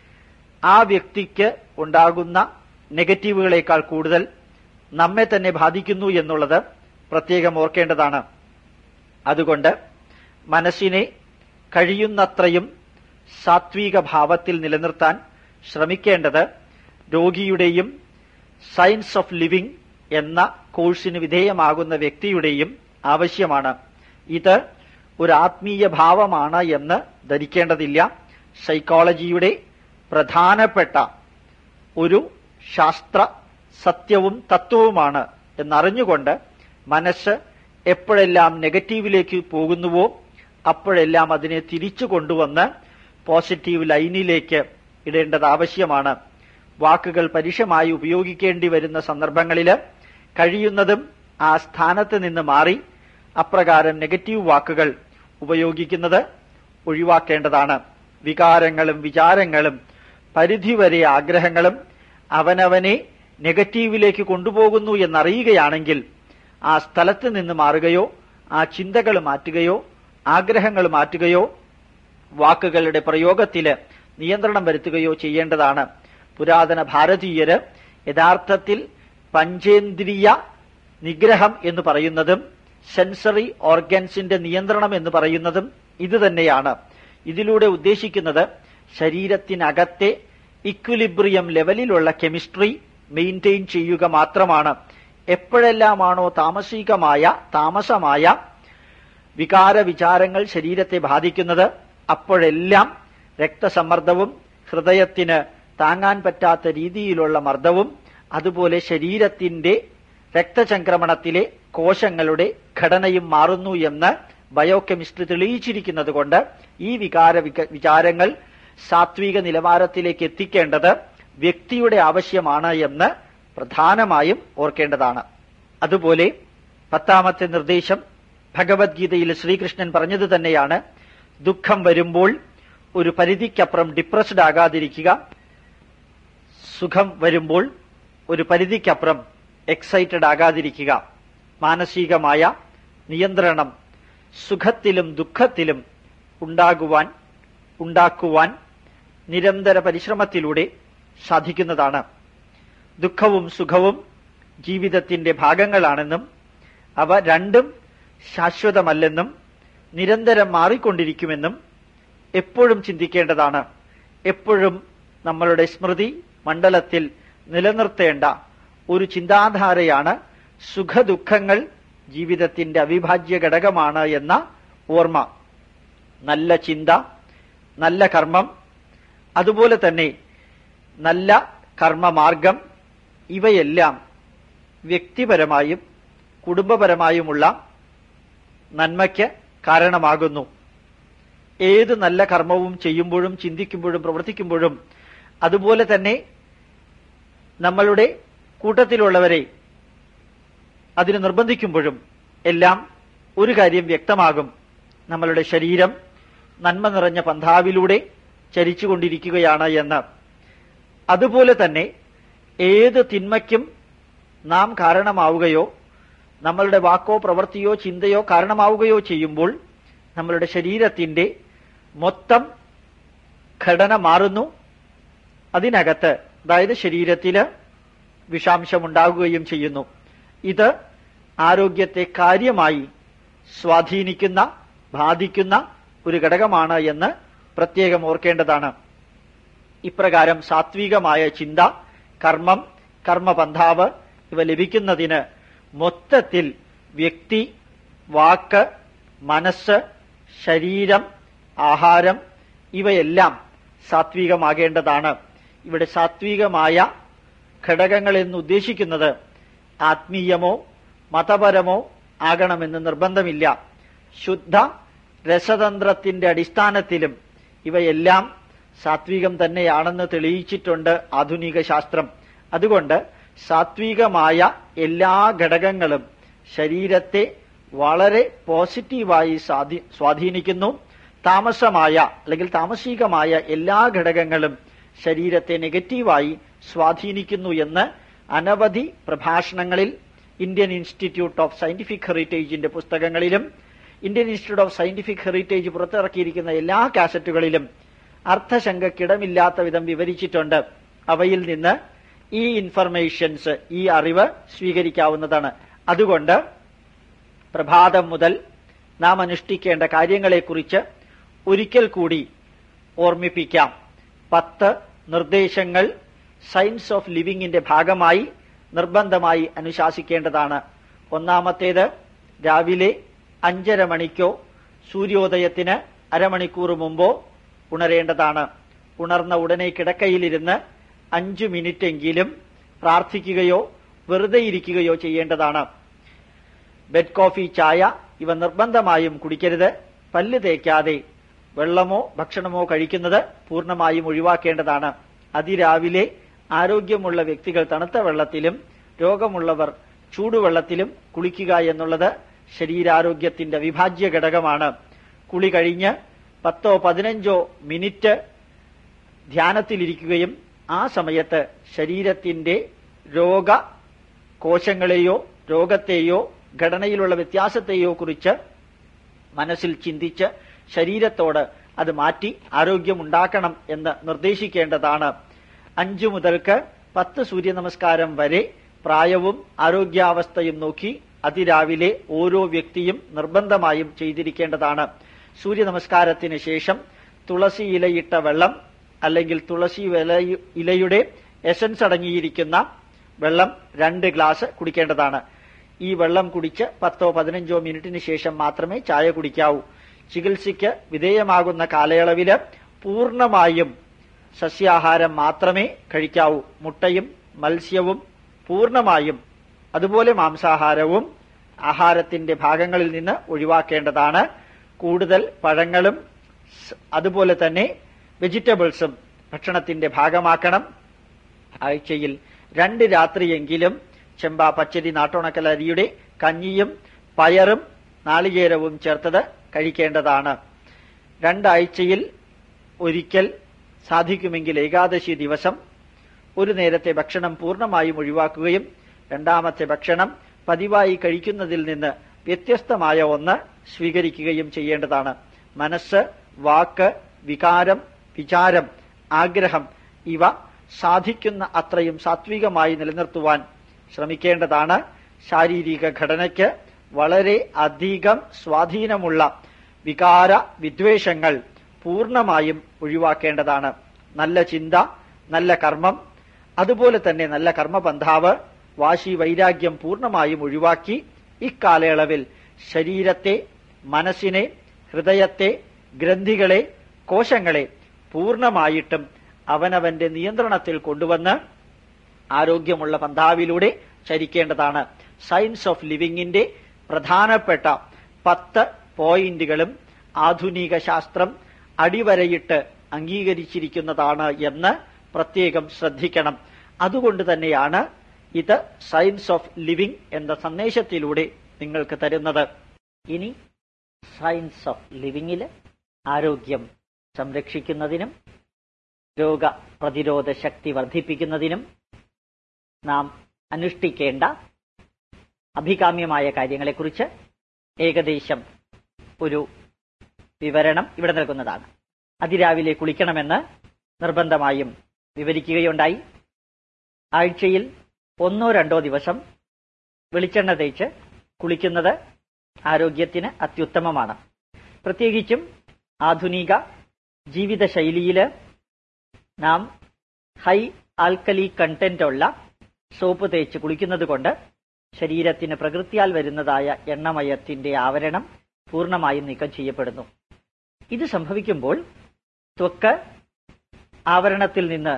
[SPEAKER 1] ആ വ്യക്തിക്ക് ഉണ്ടാകുന്ന നെഗറ്റീവുകളേക്കാൾ കൂടുതൽ നമ്മെ തന്നെ ബാധിക്കുന്നു എന്നുള്ളത് പ്രത്യേകം ഓർക്കേണ്ടതാണ്. അതുകൊണ്ട് മനസ്സിനെ കഴിയുന്നത്രയും സാത്വിക ഭാവത്തിൽ നിലനിർത്താൻ ശ്രമിക്കേണ്ടത് രോഗിയുടെയും സയൻസ് ഓഫ് ലിവിംഗ് എന്ന കോഴ്സിന് വിധേയമാകുന്ന വ്യക്തിയുടെയും ആവശ്യമാണ്. ഇത് ഒരു ആത്മീയ ഭാവമാണ് എന്ന് ധരിക്കേണ്ടതില്ല. സൈക്കോളജിയുടെ പ്രധാനപ്പെട്ട ഒരു ശാസ്ത്ര സത്യവും തത്വവുമാണ് എന്നറിഞ്ഞുകൊണ്ട് മനസ്സ് എപ്പോഴെല്ലാം നെഗറ്റീവിലേക്ക് പോകുന്നുവോ അപ്പോഴെല്ലാം അതിനെ തിരിച്ചു കൊണ്ടുവന്ന് പോസിറ്റീവ് ലൈനിലേക്ക് ഇടേണ്ടത് ആവശ്യമാണ്. വാക്കുകൾ പരുഷമായി ഉപയോഗിക്കേണ്ടി വരുന്ന സന്ദർഭങ്ങളിൽ കഴിയുന്നതും ആ സ്ഥാനത്ത് നിന്ന് മാറി അപ്രകാരം നെഗറ്റീവ് വാക്കുകൾ ഉപയോഗിക്കുന്നത് ഒഴിവാക്കേണ്ടതാണ്. വികാരങ്ങളും വിചാരങ്ങളും പരിധിവരെ ആഗ്രഹങ്ങളും അവനവനെ നെഗറ്റീവിലേക്ക് കൊണ്ടുപോകുന്നു എന്നറിയുകയാണെങ്കിൽ ആ സ്ഥലത്ത് നിന്ന് മാറുകയോ ആ ചിന്തകൾ മാറ്റുകയോ ആഗ്രഹങ്ങൾ മാറ്റുകയോ വാക്കുകളുടെ പ്രയോഗത്തിൽ നിയന്ത്രണം വരുത്തുകയോ ചെയ്യേണ്ടതാണ്. പുരാതന ഭാരതീയര് യഥാർത്ഥത്തിൽ പഞ്ചേന്ദ്രിയ നിഗ്രഹം എന്ന് പറയുന്നതും സെൻസറി ഓർഗൻസിന്റെ നിയന്ത്രണം എന്ന് പറയുന്നതും ഇത് തന്നെയാണ്. ഇതിലൂടെ ഉദ്ദേശിക്കുന്നത് ശരീരത്തിനകത്തെ ഇക്വിലിബ്രിയം ലെവലിലുള്ള കെമിസ്ട്രി മെയിൻറ്റെയിൻ ചെയ്യുക മാത്രമാണ്. എപ്പോഴെല്ലാമാണോ താമസമായ വികാര വിചാരങ്ങൾ ശരീരത്തെ ബാധിക്കുന്നത് അപ്പോഴെല്ലാം രക്തസമ്മർദ്ദവും ഹൃദയത്തിന് താങ്ങാൻ പറ്റാത്ത രീതിയിലുള്ള മർദ്ദവും അതുപോലെ ശരീരത്തിന്റെ രക്തചംക്രമണത്തിലെ കോശങ്ങളുടെ ഘടനയും മാറുന്നു എന്ന് ബയോകെമിസ്ട്രി തെളിയിച്ചിരിക്കുന്നത് കൊണ്ട് ഈ വിചാരങ്ങൾ സാത്വിക നിലവാരത്തിലേക്ക് എത്തിക്കേണ്ടത് വ്യക്തിയുടെ ആവശ്യമാണ് എന്ന് പ്രധാനമായും ഓർക്കേണ്ടതാണ്. അതുപോലെ 10ാമത്തെ നിർദ്ദേശം ഭഗവത്ഗീതയിൽ ശ്രീകൃഷ്ണൻ പറഞ്ഞത് തന്നെയാണ്. ദുഃഖം വരുമ്പോൾ ഒരു പരിധിക്കപ്പുറം ഡിപ്രസ്ഡ് ആകാതിരിക്കുക, സുഖം വരുമ്പോൾ ഒരു പരിധിക്കപ്പുറം എക്സൈറ്റഡ് ആകാതിരിക്കുക. മാനസികമായ നിയന്ത്രണം സുഖത്തിലും ദുഃഖത്തിലും ഉണ്ടാക്കുവാൻ നിരന്തര പരിശ്രമത്തിലൂടെ സാധിക്കുന്നതാണ്. ദുഃഖവും സുഖവും ജീവിതത്തിന്റെ ഭാഗങ്ങളാണെന്നും അവ രണ്ടും ശാശ്വതമല്ലെന്നും നിരന്തരം മാറിക്കൊണ്ടിരിക്കുമെന്നും എപ്പോഴും ചിന്തിക്കേണ്ടതാണ്. എപ്പോഴും നമ്മളുടെ സ്മൃതി മണ്ഡലത്തിൽ നിലനിർത്തേണ്ട ഒരു ചിന്താധാരയാണ് സുഖദുഃഖങ്ങൾ ജീവിതത്തിന്റെ അവിഭാജ്യ ഘടകമാണ് എന്ന ഓർമ്മ. നല്ല ചിന്ത, നല്ല കർമ്മം, അതുപോലെ തന്നെ നല്ല കർമ്മമാർഗം ഇവയെല്ലാം വ്യക്തിപരമായും കുടുംബപരമായുമുള്ള നന്മയ്ക്ക് കാരണമാകുന്നു. ഏത് നല്ല കർമ്മവും ചെയ്യുമ്പോഴും ചിന്തിക്കുമ്പോഴും പ്രവർത്തിക്കുമ്പോഴും അതുപോലെ തന്നെ നമ്മളുടെ കൂട്ടത്തിലുള്ളവരെ അതിന് നിർബന്ധിക്കുമ്പോഴും എല്ലാം ഒരു കാര്യം വ്യക്തമാകും: നമ്മളുടെ ശരീരം നന്മ നിറഞ്ഞ പന്ഥാവിലൂടെ ചരിച്ചുകൊണ്ടിരിക്കുകയാണ് എന്ന്. അതുപോലെ തന്നെ ഏത് തിന്മയ്ക്കും നാം കാരണമാവുകയോ നമ്മളുടെ വാക്കോ പ്രവൃത്തിയോ ചിന്തയോ കാരണമാവുകയോ ചെയ്യുമ്പോൾ നമ്മളുടെ ശരീരത്തിന്റെ മൊത്തം ഘടന മാറുന്നു. അതിനകത്ത്, അതായത് ശരീരത്തിൽ വിഷാംശമുണ്ടാകുകയും ചെയ്യുന്നു. ഇത് ആരോഗ്യത്തെ കാര്യമായി സ്വാധീനിക്കുന്ന, ബാധിക്കുന്ന ഒരു ഘടകമാണ് എന്ന് പ്രത്യേകം ഓർക്കേണ്ടതാണ്. ഇപ്രകാരം സാത്വികമായ ചിന്ത, കർമ്മം, കർമ്മപന്ഥാവ് ഇവ ലഭിക്കുന്നതിന് മൊത്തത്തിൽ വ്യക്തി, വാക്ക്, മനസ്സ്, ശരീരം, ആഹാരം ഇവയെല്ലാം സാത്വികമാകേണ്ടതാണ്. ഇവിടെ സാത്വികമായ ഘടകങ്ങൾ എന്നുദ്ദേശിക്കുന്നത് ആത്മീയമോ മതപരമോ ആകണമെന്ന് നിർബന്ധമില്ല. ശുദ്ധ രസതന്ത്രത്തിന്റെ അടിസ്ഥാനത്തിലും ഇവയെല്ലാം സാത്വികം തന്നെയാണെന്ന് തെളിയിച്ചിട്ടുണ്ട് ആധുനിക ശാസ്ത്രം. അതുകൊണ്ട് സാത്വികമായ എല്ലാ ഘടകങ്ങളും ശരീരത്തെ വളരെ പോസിറ്റീവായി സ്വാധീനിക്കുന്നു. താമസമായ അല്ലെങ്കിൽ താമസികമായ എല്ലാ ഘടകങ്ങളും ശരീരത്തെ നെഗറ്റീവായി സ്വാധീനിക്കുന്നു എന്ന് അനവധി പ്രഭാഷണങ്ങളിൽ ഇന്ത്യൻ ഇൻസ്റ്റിറ്റ്യൂട്ട് ഓഫ് സയന്റിഫിക് ഹെറിറ്റേജിന്റെ പുസ്തകങ്ങളിലും Indian institute of scientific heritage പുറത്തിറക്കിയിരിക്കുന്ന എല്ലാ കാസറ്റുകളിലും അർത്ഥശങ്കക്കിടമില്ലാത്ത വിധം വിവരിച്ചിട്ടുണ്ട്. അവയിൽ നിന്ന് ഈ ഇൻഫർമേഷൻസ്, ഈ അറിവ് സ്വീകരിക്കാവുന്നതാണ്. അതുകൊണ്ട് പ്രഭാതം മുതൽ നാം അനുഷ്ഠിക്കേണ്ട കാര്യങ്ങളെക്കുറിച്ച് ഒരിക്കൽ കൂടി ഓർമ്മിപ്പിക്കാം. 10 നിർദ്ദേശങ്ങൾ സയൻസ് ഓഫ് ലിവിങ്ങിന്റെ ഭാഗമായി നിർബന്ധമായി അനുശാസിക്കേണ്ടതാണ്. ഒന്നാമത്തേത്, രാവിലെ 5:30 മണിക്കോ സൂര്യോദയത്തിന് അരമണിക്കൂർ മുമ്പോ ഉണരേണ്ടതാണ്. ഉണർന്ന ഉടനെ കിടക്കയിലിരുന്ന് 5 മിനിറ്റെങ്കിലും പ്രാർത്ഥിക്കുകയോ വെറുതെ ഇരിക്കുകയോ ചെയ്യേണ്ടതാണ്. ബെഡ് കോഫി, ചായ ഇവ നിർബന്ധമായും കുടിക്കരുത്. പല്ല് തേക്കാതെ വെള്ളമോ ഭക്ഷണമോ കഴിക്കുന്നത് പൂർണ്ണമായും ഒഴിവാക്കേണ്ടതാണ്. അതിരാവിലെ ആരോഗ്യമുള്ള വ്യക്തികൾ തണുത്ത വെള്ളത്തിലും രോഗമുള്ളവർ ചൂടുവെള്ളത്തിലും കുളിക്കുക എന്നുള്ളത് ശരീരാരോഗ്യത്തിന്റെ അവിഭാജ്യ ഘടകമാണ്. കുളി കഴിഞ്ഞ് 10-15 മിനിറ്റ് ധ്യാനത്തിലിരിക്കുകയും ആ സമയത്ത് ശരീരത്തിന്റെ രോഗകോശങ്ങളെയോ രോഗത്തെയോ ഘടനയിലുള്ള വ്യത്യാസത്തെയോ കുറിച്ച് മനസ്സിൽ ചിന്തിച്ച് ശരീരത്തോട് അത് മാറ്റി ആരോഗ്യമുണ്ടാക്കണം എന്ന് നിർദ്ദേശിക്കേണ്ടതാണ്. 5 മുതൽക്ക് 10 സൂര്യനമസ്കാരം വരെ പ്രായവും ആരോഗ്യാവസ്ഥയും നോക്കി അതിരാവിലെ ഓരോ വ്യക്തിയും നിർബന്ധമായും ചെയ്തിരിക്കേണ്ടതാണ്. സൂര്യനമസ്കാരത്തിന് ശേഷം തുളസി ഇലയിട്ട വെള്ളം അല്ലെങ്കിൽ തുളസി ഇലയുടെ എസൻസ് അടങ്ങിയിരിക്കുന്ന വെള്ളം 2 ഗ്ലാസ് കുടിക്കേണ്ടതാണ്. ഈ വെള്ളം കുടിച്ച് 10-15 മിനിറ്റിന് ശേഷം മാത്രമേ ചായ കുടിക്കാവൂ. ചികിത്സയ്ക്ക് വിധേയമാകുന്ന കാലയളവില് പൂർണ്ണമായും സസ്യാഹാരം മാത്രമേ കഴിക്കാവൂ. മുട്ടയും മത്സ്യവും പൂർണ്ണമായും, അതുപോലെ മാംസാഹാരവും ആഹാരത്തിന്റെ ഭാഗങ്ങളിൽ നിന്ന് ഒഴിവാക്കേണ്ടതാണ്. കൂടുതൽ പഴങ്ങളും അതുപോലെ തന്നെ വെജിറ്റബിൾസും ഭക്ഷണത്തിന്റെ ഭാഗമാക്കണം. ആഴ്ചയിൽ 2 രാത്രിയെങ്കിലും ചെമ്പ, പച്ചരി, നാട്ടുണക്കൽ അരിയുടെ കഞ്ഞിയും പയറും നാളികേരവും ചേർത്തത് കഴിക്കേണ്ടതാണ്. 2 ആഴ്ചയിൽ ഒരിക്കൽ, സാധിക്കുമെങ്കിൽ ഏകാദശി ദിവസം, ഒരു നേരത്തെ ഭക്ഷണം പൂർണ്ണമായും ഒഴിവാക്കുകയും രണ്ടാമത്തെ ഭക്ഷണം പതിവായി കഴിക്കുന്നതിൽ നിന്ന് വ്യത്യസ്തമായ ഒന്ന് സ്വീകരിക്കുകയും ചെയ്യേണ്ടതാണ്. മനസ്സ്, വാക്ക്, വികാരം, വിചാരം, ആഗ്രഹം ഇവ സാധിക്കുന്ന അത്രയും സാത്വികമായി നിലനിർത്തുവാൻ ശ്രമിക്കേണ്ടതാണ്. ശാരീരിക ഘടനയ്ക്ക് വളരെ അധികം സ്വാധീനമുള്ള വികാര വിദ്വേഷങ്ങൾ പൂർണ്ണമായും ഒഴിവാക്കേണ്ടതാണ്. നല്ല ചിന്ത, നല്ല കർമ്മം, അതുപോലെ തന്നെ നല്ല കർമ്മപന്ഥാവ്, വാശി, വൈരാഗ്യം പൂർണ്ണമായും ഒഴിവാക്കി ഇക്കാലയളവിൽ ശരീരത്തെ, മനസ്സിനെ, ഹൃദയത്തെ, ഗ്രന്ഥികളെ, കോശങ്ങളെ പൂർണ്ണമായിട്ടും അവനവന്റെ നിയന്ത്രണത്തിൽ കൊണ്ടുവന്ന് ആരോഗ്യമുള്ള പന്ഥാവിലൂടെ ചരിക്കേണ്ടതാണ്. സയൻസ് ഓഫ് ലിവിങ്ങിന്റെ പ്രധാനപ്പെട്ട 10 പോയിന്റുകളും ആധുനിക ശാസ്ത്രം അടിവരയിട്ട് അംഗീകരിച്ചിരിക്കുന്നതാണ് എന്ന് പ്രത്യേകം ശ്രദ്ധിക്കണം. അതുകൊണ്ട് തന്നെയാണ് ഇത് സയൻസ് ഓഫ് ലിവിംഗ് എന്ന സന്ദേശത്തിലൂടെ നിങ്ങൾക്ക് തരുന്നത്. ഇനി സയൻസ് ഓഫ് ലിവിങ്ങില് ആരോഗ്യം സംരക്ഷിക്കുന്നതിനും രോഗപ്രതിരോധ ശക്തി വർദ്ധിപ്പിക്കുന്നതിനും നാം അനുഷ്ഠിക്കേണ്ട അഭികാമ്യമായ കാര്യങ്ങളെക്കുറിച്ച് ഏകദേശം ഒരു വിവരണം ഇവിടെ നൽകുന്നതാണ്. അതിരാവിലെ കുളിക്കണമെന്ന് നിർബന്ധമായും വിവരിക്കുകയുണ്ടായി. ആഴ്ചയിൽ 1-2 ദിവസം വെളിച്ചെണ്ണ തേച്ച് കുളിക്കുന്നത് ആരോഗ്യത്തിന് അത്യുത്തമമാണ്. പ്രത്യേകിച്ചും ആധുനിക ജീവിതശൈലിയിൽ നാം ഹൈ ആൽക്കലി കണ്ടന്റ് ഉള്ള സോപ്പ് തേച്ച് കുളിക്കുന്നത് കൊണ്ട് ശരീരത്തിന് പ്രകൃത്യാൽ വരുന്നതായ എണ്ണമയത്തിന്റെ ആവരണം പൂർണ്ണമായും നീക്കം ചെയ്യപ്പെടുന്നു. ഇത് സംഭവിക്കുമ്പോൾ ത്വക്ക് ആവരണത്തിൽ നിന്ന്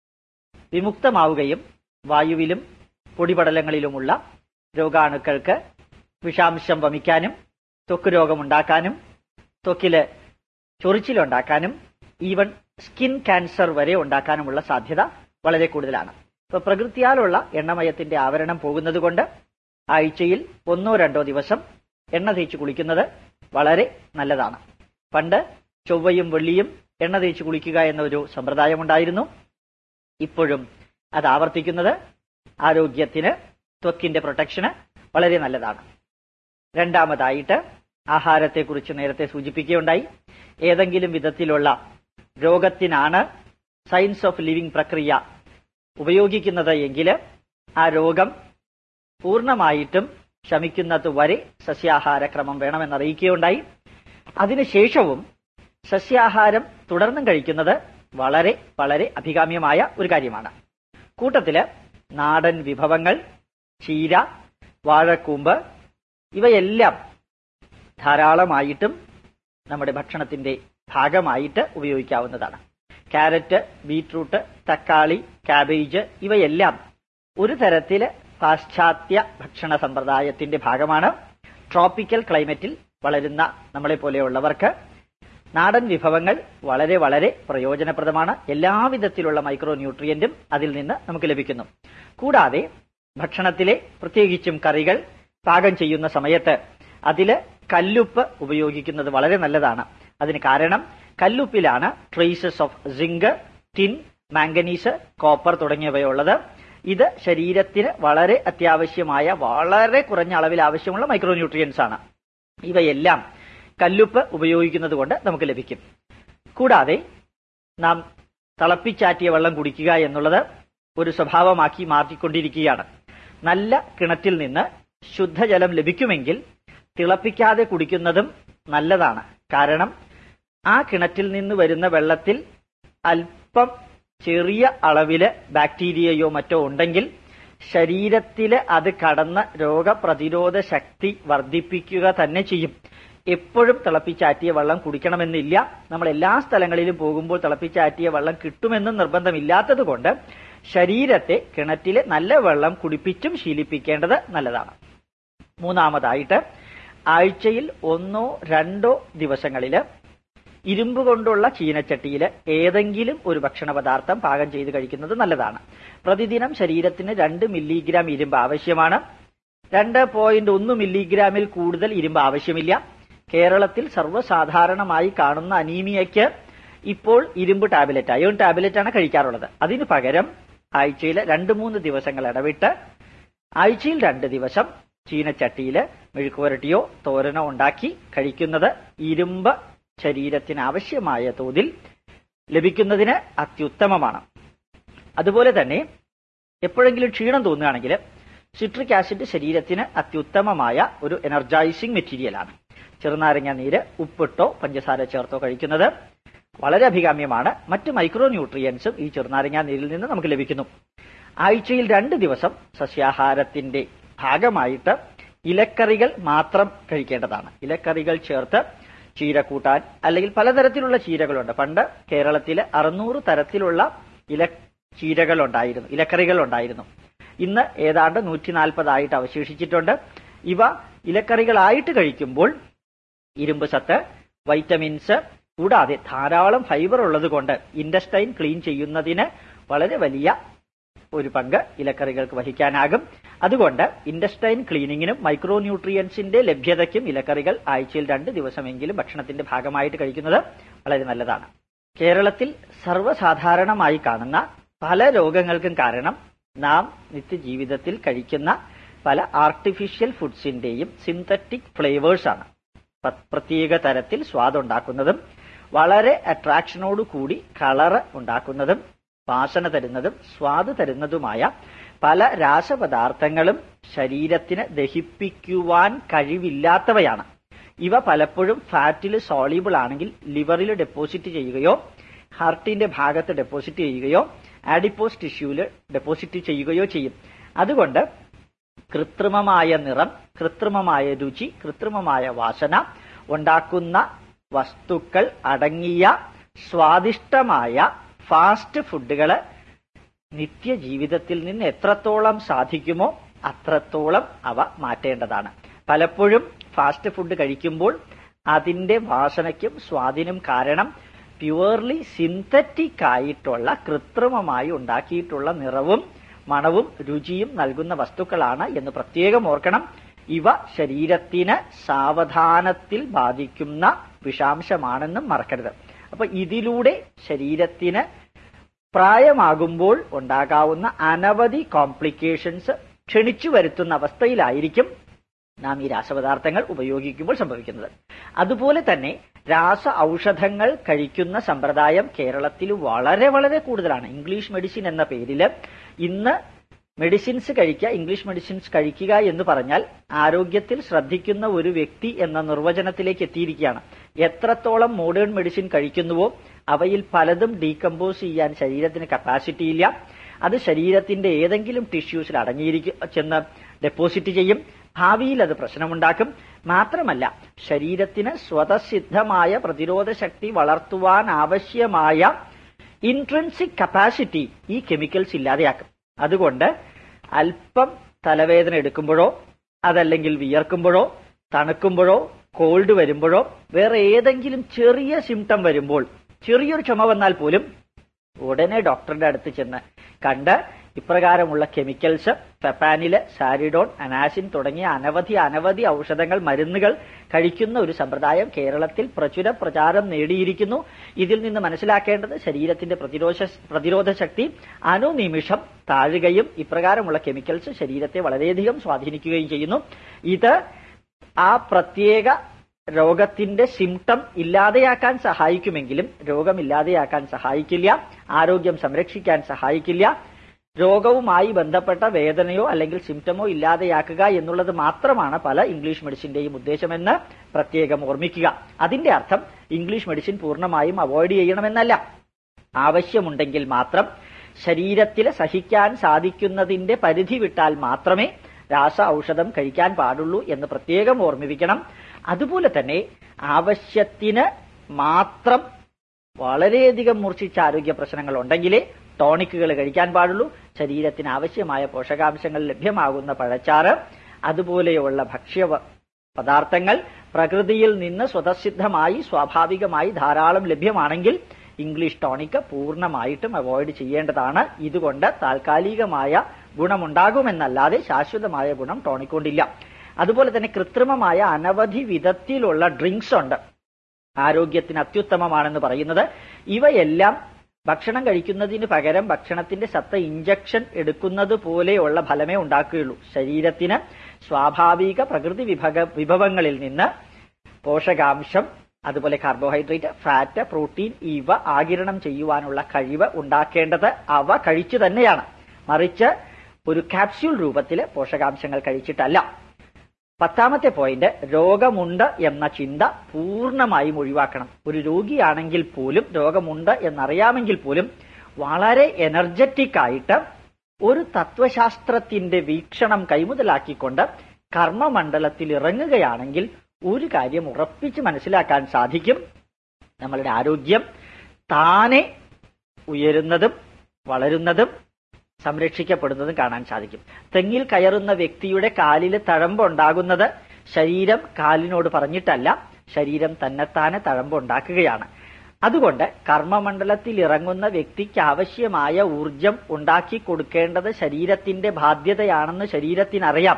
[SPEAKER 1] വിമുക്തമാവുകയും വായുവിലും പൊടിപടലങ്ങളിലുമുള്ള രോഗാണുക്കൾക്ക് വിഷാംശം വമിക്കാനും ത്വക്ക് രോഗമുണ്ടാക്കാനും ത്വക്കില് ചൊറിച്ചിലുണ്ടാക്കാനും ഈവൻ സ്കിൻ ക്യാൻസർ വരെ ഉണ്ടാക്കാനുമുള്ള സാധ്യത വളരെ കൂടുതലാണ്. ഇപ്പൊ പ്രകൃത്യാലുള്ള എണ്ണമയത്തിന്റെ ആവരണം പോകുന്നത് കൊണ്ട് ആഴ്ചയിൽ 1-2 ദിവസം എണ്ണ തേച്ച് കുളിക്കുന്നത് വളരെ നല്ലതാണ്. പണ്ട് ചൊവ്വയും വെള്ളിയും എണ്ണ തേച്ച് കുളിക്കുക എന്നൊരു സമ്പ്രദായമുണ്ടായിരുന്നു. ഇപ്പോഴും അത് ആവർത്തിക്കുന്നത് ആരോഗ്യത്തിന്, ത്വക്കിന്റെ പ്രൊട്ടക്ഷന് വളരെ നല്ലതാണ്. രണ്ടാമതായിട്ട് ആഹാരത്തെക്കുറിച്ച് നേരത്തെ സൂചിപ്പിക്കുകയുണ്ടായി. ഏതെങ്കിലും വിധത്തിലുള്ള രോഗത്തിനാണ് സയൻസ് ഓഫ് ലിവിംഗ് പ്രക്രിയ ഉപയോഗിക്കുന്നത് എങ്കിൽ ആ രോഗം പൂർണ്ണമായിട്ടും ശമിക്കുന്നത് വരെ സസ്യാഹാരക്രമം വേണമെന്നറിയിക്കുകയുണ്ടായി. അതിനുശേഷവും സസ്യാഹാരം തുടർന്നും കഴിക്കുന്നത് വളരെ വളരെ അഭികാമ്യമായ ഒരു കാര്യമാണ്. കൂട്ടത്തില് നാടൻ വിഭവങ്ങൾ, ചീര, വാഴക്കൂമ്പ് ഇവയെല്ലാം ധാരാളമായിട്ടും നമ്മുടെ ഭക്ഷണത്തിന്റെ ഭാഗമായിട്ട് ഉപയോഗിക്കാവുന്നതാണ്. ക്യാരറ്റ്, ബീറ്റ്റൂട്ട്, തക്കാളി, കാബേജ് ഇവയെല്ലാം ഒരു തരത്തില് പാശ്ചാത്യ ഭക്ഷണ സമ്പ്രദായത്തിന്റെ ഭാഗമാണ്. ട്രോപ്പിക്കൽ ക്ലൈമറ്റിൽ വളരുന്ന നമ്മളെ പോലെയുള്ളവർക്ക് നാടൻ വിഭവങ്ങൾ വളരെ വളരെ പ്രയോജനപ്രദമാണ്. എല്ലാവിധത്തിലുള്ള മൈക്രോ ന്യൂട്രിയന്റും അതിൽ നിന്ന് നമുക്ക് ലഭിക്കുന്നു. കൂടാതെ ഭക്ഷണത്തിലെ പ്രത്യേകിച്ചും കറികൾ പാകം ചെയ്യുന്ന സമയത്ത് അതില് കല്ലുപ്പ് ഉപയോഗിക്കുന്നത് വളരെ നല്ലതാണ്. അതിന് കാരണം കല്ലുപ്പിലാണ് traces of zinc, tin, manganese, copper തുടങ്ങിയവയുള്ളത്. ഇത് ശരീരത്തിന് വളരെ അത്യാവശ്യമായ, വളരെ കുറഞ്ഞ അളവിൽ ആവശ്യമുള്ള മൈക്രോ ന്യൂട്രിയൻസ് ആണ്. ഇവയെല്ലാം കല്ലുപ്പ് ഉപയോഗിക്കുന്നത് കൊണ്ട് നമുക്ക് ലഭിക്കും. കൂടാതെ നാം തിളപ്പിച്ചാറ്റിയ വെള്ളം കുടിക്കുക എന്നുള്ളത് ഒരു സ്വഭാവമാക്കി മാറ്റിക്കൊണ്ടിരിക്കുകയാണ്. നല്ല കിണറ്റിൽ നിന്ന് ശുദ്ധജലം ലഭിക്കുമെങ്കിൽ തിളപ്പിക്കാതെ കുടിക്കുന്നതും നല്ലതാണ്. കാരണം ആ കിണറ്റിൽ നിന്ന് വരുന്ന വെള്ളത്തിൽ അല്പം ചെറിയ അളവില് ബാക്ടീരിയയോ മറ്റോ ഉണ്ടെങ്കിൽ ശരീരത്തില് അത് കടന്ന് രോഗപ്രതിരോധ ശക്തി വർദ്ധിപ്പിക്കുക തന്നെ ചെയ്യും. എപ്പോഴും തിളപ്പിച്ചാറ്റിയ വെള്ളം കുടിക്കണമെന്നില്ല. നമ്മൾ എല്ലാ സ്ഥലങ്ങളിലും പോകുമ്പോൾ തിളപ്പിച്ചാറ്റിയ വെള്ളം കിട്ടുമെന്നും നിർബന്ധമില്ലാത്തത് കൊണ്ട് ശരീരത്തെ കിണറ്റിലെ നല്ല വെള്ളം കുടിപ്പിച്ചും ശീലിപ്പിക്കേണ്ടത് നല്ലതാണ്. മൂന്നാമതായിട്ട് ആഴ്ചയിൽ 1-2 ദിവസങ്ങളില് ഇരുമ്പ് കൊണ്ടുള്ള ചീനച്ചട്ടിയില് ഏതെങ്കിലും ഒരു ഭക്ഷണ പദാർത്ഥം പാകം ചെയ്ത് കഴിക്കുന്നത് നല്ലതാണ്. പ്രതിദിനം ശരീരത്തിന് 2 മില്ലിഗ്രാം ഇരുമ്പ് ആവശ്യമാണ്. 2.1 മില്ലിഗ്രാമിൽ കൂടുതൽ ഇരുമ്പ് ആവശ്യമില്ല. കേരളത്തിൽ സർവ്വസാധാരണമായി കാണുന്ന അനീമിയയ്ക്ക് ഇപ്പോൾ ഇരുമ്പ് ടാബ്ലറ്റ്, അയോൺ ടാബ്ലറ്റ് ആണ് കഴിക്കാറുള്ളത്. അതിനു പകരം ആഴ്ചയിൽ 2-3 ദിവസങ്ങൾ ഇടവിട്ട് ആഴ്ചയിൽ 2 ദിവസം ചീനച്ചട്ടിയില് മെഴുക്കുവരട്ടിയോ തോരനോ ഉണ്ടാക്കി കഴിക്കുന്നത് ഇരുമ്പ് ശരീരത്തിന് ആവശ്യമായ തോതിൽ ലഭിക്കുന്നതിന് അത്യുത്തമമാണ്. അതുപോലെ തന്നെ എപ്പോഴെങ്കിലും ക്ഷീണം തോന്നുകയാണെങ്കിൽ സിട്രിക് ആസിഡ് ശരീരത്തിന് അത്യുത്തമമായ ഒരു എനർജൈസിംഗ് മെറ്റീരിയലാണ്. ചെറുനാരങ്ങ നീര് ഉപ്പിട്ടോ പഞ്ചസാര ചേർത്തോ കഴിക്കുന്നത് വളരെ അഭികാമ്യമാണ്. മറ്റ് മൈക്രോ ന്യൂട്രിയൻസും ഈ ചെറുനാരങ്ങ നീരിൽ നിന്ന് നമുക്ക് ലഭിക്കുന്നു. ആഴ്ചയിൽ 2 ദിവസം സസ്യാഹാരത്തിന്റെ ഭാഗമായിട്ട് ഇലക്കറികൾ മാത്രം കഴിക്കേണ്ടതാണ്. ഇലക്കറികൾ ചേർത്ത് ചീര കൂട്ടാൻ, അല്ലെങ്കിൽ പലതരത്തിലുള്ള ചീരകളുണ്ട്. പണ്ട് കേരളത്തില് 600 തരത്തിലുള്ള ഇലക്കറികൾ ഉണ്ടായിരുന്നു. ഇന്ന് ഏതാണ്ട് 140 ആയിട്ട് അവശേഷിച്ചിട്ടുണ്ട്. ഇവ ഇലക്കറികളായിട്ട് കഴിക്കുമ്പോൾ ഇരുമ്പ് സത്ത്, വൈറ്റമിൻസ് കൂടാതെ ധാരാളം ഫൈബർ ഉള്ളത് കൊണ്ട് ഇൻഡസ്റ്റൈൻ ക്ലീൻ ചെയ്യുന്നതിന് വളരെ വലിയ ഒരു പങ്ക് ഇലക്കറികൾക്ക് വഹിക്കാനാകും. അതുകൊണ്ട് ഇൻഡസ്റ്റൈൻ ക്ലീനിങ്ങിനും മൈക്രോ ന്യൂട്രിയൻസിന്റെ ലഭ്യതയ്ക്കും ഇലക്കറികൾ ആഴ്ചയിൽ 2 ദിവസമെങ്കിലും ഭക്ഷണത്തിന്റെ ഭാഗമായിട്ട് കഴിക്കുന്നത് വളരെ നല്ലതാണ്. കേരളത്തിൽ സർവ്വസാധാരണമായി കാണുന്ന പല രോഗങ്ങൾക്കും കാരണം നാം നിത്യജീവിതത്തിൽ കഴിക്കുന്ന പല ആർട്ടിഫിഷ്യൽ ഫുഡ്സിന്റെയും സിന്തറ്റിക് ഫ്ലേവേഴ്സ് ആണ്. പ്രത്യേക തരത്തിൽ സ്വാദുണ്ടാക്കുന്നതും വളരെ അട്രാക്ഷനോട് കൂടി കളറ് ഉണ്ടാക്കുന്നതും വാസന തരുന്നതും സ്വാദ് തരുന്നതുമായ പല രാസപദാർത്ഥങ്ങളും ശരീരത്തിന് ദഹിപ്പിക്കുവാൻ കഴിവില്ലാത്തവയാണ്. ഇവ പലപ്പോഴും ഫാറ്റിൽ സോളിബിൾ ആണെങ്കിൽ ലിവറിൽ ഡെപ്പോസിറ്റ് ചെയ്യുകയോ ഹാർട്ടിന്റെ ഭാഗത്ത് ഡെപ്പോസിറ്റ് ചെയ്യുകയോ ആഡിപ്പോസ് ടിഷ്യൂവിൽ ഡെപ്പോസിറ്റ് ചെയ്യുകയോ ചെയ്യും. അതുകൊണ്ട് കൃത്രിമമായ നിറം, കൃത്രിമമായ രുചി, കൃത്രിമമായ വാസന ഉണ്ടാക്കുന്ന വസ്തുക്കൾ അടങ്ങിയ സ്വാദിഷ്ടമായ ഫാസ്റ്റ് ഫുഡുകള് നിത്യജീവിതത്തിൽ നിന്ന് എത്രത്തോളം സാധിക്കുമോ അത്രത്തോളം അവ മാറ്റേണ്ടതാണ്. പലപ്പോഴും ഫാസ്റ്റ് ഫുഡ് കഴിക്കുമ്പോൾ അതിന്റെ വാസനയ്ക്കും സ്വാദിനും കാരണം പ്യുവർലി സിന്തറ്റിക് ആയിട്ടുള്ള, കൃത്രിമമായി ഉണ്ടാക്കിയിട്ടുള്ള നിറവും മണവും രുചിയും നൽകുന്ന വസ്തുക്കളാണ് എന്ന് പ്രത്യേകം ഓർക്കണം. ഇവ ശരീരത്തിന് സാവധാനത്തിൽ ബാധിക്കുന്ന വിഷാംശമാണെന്നും മറക്കരുത്. അപ്പൊ ഇതിലൂടെ ശരീരത്തിന് പ്രായമാകുമ്പോൾ ഉണ്ടാകാവുന്ന അനവധി കോംപ്ലിക്കേഷൻസ് ക്ഷണിച്ചു വരുത്തുന്ന അവസ്ഥയിലായിരിക്കും നാം ഈ രാസപദാർത്ഥങ്ങൾ ഉപയോഗിക്കുമ്പോൾ സംഭവിക്കുന്നത്. അതുപോലെ തന്നെ രാസ ഔഷധങ്ങൾ കഴിക്കുന്ന സമ്പ്രദായം കേരളത്തിൽ വളരെ വളരെ കൂടുതലാണ്. ഇംഗ്ലീഷ് മെഡിസിൻ എന്ന പേരില് ഇന്ന് മെഡിസിൻസ് കഴിക്കുക, ഇംഗ്ലീഷ് മെഡിസിൻസ് കഴിക്കുക എന്ന് പറഞ്ഞാൽ ആരോഗ്യത്തിൽ ശ്രദ്ധിക്കുന്ന ഒരു വ്യക്തി എന്ന നിർവചനത്തിലേക്ക് എത്തിയിരിക്കുകയാണ്. എത്രത്തോളം മോഡേൺ മെഡിസിൻ കഴിക്കുന്നുവോ അവയിൽ പലതും ഡീകമ്പോസ് ചെയ്യാൻ ശരീരത്തിന് കപ്പാസിറ്റി ഇല്ല. അത് ശരീരത്തിന്റെ ഏതെങ്കിലും ടിഷ്യൂസിൽ ചെന്ന് ഡെപ്പോസിറ്റ് ചെയ്യും. ഭാവിയിൽ അത് പ്രശ്നമുണ്ടാക്കും. മാത്രമല്ല ശരീരത്തിന് സ്വതസിദ്ധമായ പ്രതിരോധ ശക്തി വളർത്തുവാൻ ആവശ്യമായ ഇൻട്രിൻസിക് കപ്പാസിറ്റി ഈ കെമിക്കൽസ് ഇല്ലാതെയാക്കും. അതുകൊണ്ട് അല്പം തലവേദന എടുക്കുമ്പോഴോ അതല്ലെങ്കിൽ വിയർക്കുമ്പോഴോ തണുക്കുമ്പോഴോ കോൾഡ് വരുമ്പോഴോ വേറെ ഏതെങ്കിലും ചെറിയ സിംറ്റം വരുമ്പോൾ, ചെറിയൊരു ചുമ വന്നാൽ പോലും ഉടനെ ഡോക്ടറുടെ അടുത്ത് ചെന്ന് കണ്ട് ഇപ്രകാരമുള്ള കെമിക്കൽസ്, ഫെപ്പാനില്, സാരിഡോൺ, അനാസിൻ തുടങ്ങിയ അനവധി ഔഷധങ്ങൾ, മരുന്നുകൾ കഴിക്കുന്ന ഒരു സമ്പ്രദായം കേരളത്തിൽ പ്രചുര പ്രചാരം നേടിയിരിക്കുന്നു. ഇതിൽ നിന്ന് മനസ്സിലാക്കേണ്ടത് ശരീരത്തിന്റെ പ്രതിരോധ ശക്തി അനുനിമിഷം താഴുകയും ഇപ്രകാരമുള്ള കെമിക്കൽസ് ശരീരത്തെ വളരെയധികം സ്വാധീനിക്കുകയും ചെയ്യുന്നു. ഇത് ആ പ്രത്യേക രോഗത്തിന്റെ സിംറ്റം ഇല്ലാതെയാക്കാൻ സഹായിക്കുമെങ്കിലും രോഗമില്ലാതെയാക്കാൻ സഹായിക്കില്ല, ആരോഗ്യം സംരക്ഷിക്കാൻ സഹായിക്കില്ല. രോഗവുമായി ബന്ധപ്പെട്ട വേദനയോ അല്ലെങ്കിൽ സിംറ്റമോ ഇല്ലാതെയാക്കുക എന്നുള്ളത് മാത്രമാണ് പല ഇംഗ്ലീഷ് മെഡിസിന്റെയും ഉദ്ദേശമെന്ന് പ്രത്യേകം ഓർമ്മിക്കുക. അതിന്റെ അർത്ഥം ഇംഗ്ലീഷ് മെഡിസിൻ പൂർണ്ണമായും അവോയ്ഡ് ചെയ്യണമെന്നല്ല. ആവശ്യമുണ്ടെങ്കിൽ മാത്രം, ശരീരത്തിൽ സഹിക്കാൻ സാധിക്കുന്നതിന്റെ പരിധി വിട്ടാൽ മാത്രമേ രാസ ഔഷധം കഴിക്കാൻ പാടുള്ളൂ എന്ന് പ്രത്യേകം ഓർമ്മിപ്പിക്കണം. അതുപോലെ തന്നെ ആവശ്യത്തിന് മാത്രം വളരെയധികം മൂർച്ഛിച്ച ആരോഗ്യ പ്രശ്നങ്ങൾ ഉണ്ടെങ്കിലേ ടോണിക്കുകൾ കഴിക്കാൻ പാടുള്ളൂ. ശരീരത്തിന് ആവശ്യമായ പോഷകാംശങ്ങൾ ലഭ്യമാകുന്ന പഴച്ചാറ്, അതുപോലെയുള്ള ഭക്ഷ്യ പദാർത്ഥങ്ങൾ പ്രകൃതിയിൽ നിന്ന് സ്വതസിദ്ധമായി സ്വാഭാവികമായി ധാരാളം ലഭ്യമാണെങ്കിൽ ഇംഗ്ലീഷ് ടോണിക്ക് പൂർണ്ണമായിട്ടും അവോയ്ഡ് ചെയ്യേണ്ടതാണ്. ഇതുകൊണ്ട് താൽക്കാലികമായ ഗുണമുണ്ടാകുമെന്നല്ലാതെ ശാശ്വതമായ ഗുണം ടോണിക് കൊണ്ടില്ല. അതുപോലെ തന്നെ കൃത്രിമമായ അനവധി വിധത്തിലുള്ള ഡ്രിങ്ക്സ് ഉണ്ട്, ആരോഗ്യത്തിന് അത്യുത്തമമാണെന്ന് പറയുന്നത്. ഇവയെല്ലാം ഭക്ഷണം കഴിക്കുന്നതിന് പകരം ഭക്ഷണത്തിന്റെ സത്ത ഇഞ്ചക്ഷൻ എടുക്കുന്നത് പോലെയുള്ള ഫലമേ ഉണ്ടാക്കുകയുള്ളൂ. ശരീരത്തിന് സ്വാഭാവിക പ്രകൃതി വിഭവങ്ങളിൽ നിന്ന് പോഷകാംശം, അതുപോലെ കാർബോഹൈഡ്രേറ്റ്, ഫാറ്റ്, പ്രോട്ടീൻ ഇവ ആഗിരണം ചെയ്യുവാനുള്ള കഴിവ് ഉണ്ടാക്കേണ്ടത് അവ കഴിച്ചു തന്നെയാണ്. മറിച്ച് ഒരു ക്യാപ്സ്യൂൾ രൂപത്തിൽ പോഷകാംശങ്ങൾ കഴിച്ചിട്ടല്ല. 10ാമത്തെ പോയിന്റ്, രോഗമുണ്ട് എന്ന ചിന്ത പൂർണ്ണമായും ഒഴിവാക്കണം. ഒരു രോഗിയാണെങ്കിൽ പോലും, രോഗമുണ്ട് എന്നറിയാമെങ്കിൽ പോലും വളരെ എനർജറ്റിക് ആയിട്ട് ഒരു തത്വശാസ്ത്രത്തിന്റെ വീക്ഷണം കൈമുതലാക്കിക്കൊണ്ട് കർമ്മമണ്ഡലത്തിൽ ഇറങ്ങുകയാണെങ്കിൽ ഒരു കാര്യം ഉറപ്പിച്ച് മനസ്സിലാക്കാൻ സാധിക്കും: നമ്മളുടെ ആരോഗ്യം താനെ ഉയരുന്നതും വളരുന്നതും സംരക്ഷിക്കപ്പെടുന്നതും കാണാൻ സാധിക്കും. തെങ്ങിൽ കയറുന്ന വ്യക്തിയുടെ കാലിൽ തഴമ്പുണ്ടാകുന്നത് ശരീരം കാലിനോട് പറഞ്ഞിട്ടല്ല, ശരീരം തന്നെത്താനെ തഴമ്പുണ്ടാക്കുകയാണ്. അതുകൊണ്ട് കർമ്മമണ്ഡലത്തിൽ ഇറങ്ങുന്ന വ്യക്തിക്ക് ആവശ്യമായ ഊർജം ഉണ്ടാക്കി കൊടുക്കേണ്ടത് ശരീരത്തിന്റെ ബാധ്യതയാണെന്ന് ശരീരത്തിനറിയാം.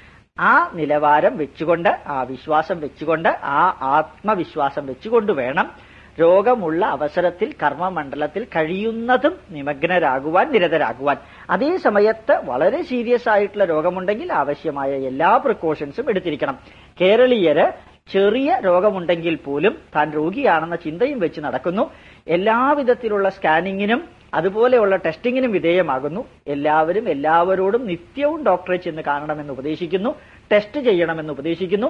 [SPEAKER 1] ആ നിലവാരം വെച്ചുകൊണ്ട്, ആ വിശ്വാസം വെച്ചുകൊണ്ട്, ആ ആത്മവിശ്വാസം വെച്ചുകൊണ്ട് വേണം രോഗമുള്ള അവസരത്തിൽ കർമ്മമണ്ഡലത്തിൽ കഴിയുന്നതും നിമഗ്നരാകുവാൻ, നിരതരാകുവാൻ. അതേ സമയത്ത് വളരെ സീരിയസ് ആയിട്ടുള്ള രോഗമുണ്ടെങ്കിൽ ആവശ്യമായ എല്ലാ പ്രിക്കോഷൻസും എടുത്തിരിക്കണം. കേരളീയര് ചെറിയ രോഗമുണ്ടെങ്കിൽ പോലും താൻ രോഗിയാണെന്ന ചിന്തയും വെച്ച് നടക്കുന്നു. എല്ലാവിധത്തിലുള്ള സ്കാനിങ്ങിനും അതുപോലെയുള്ള ടെസ്റ്റിങ്ങിനും വിധേയമാകുന്നു. എല്ലാവരും എല്ലാവരോടും നിത്യവും ഡോക്ടറെ ചെന്ന് കാണണമെന്ന് ഉപദേശിക്കുന്നു, ടെസ്റ്റ് ചെയ്യണമെന്ന് ഉപദേശിക്കുന്നു.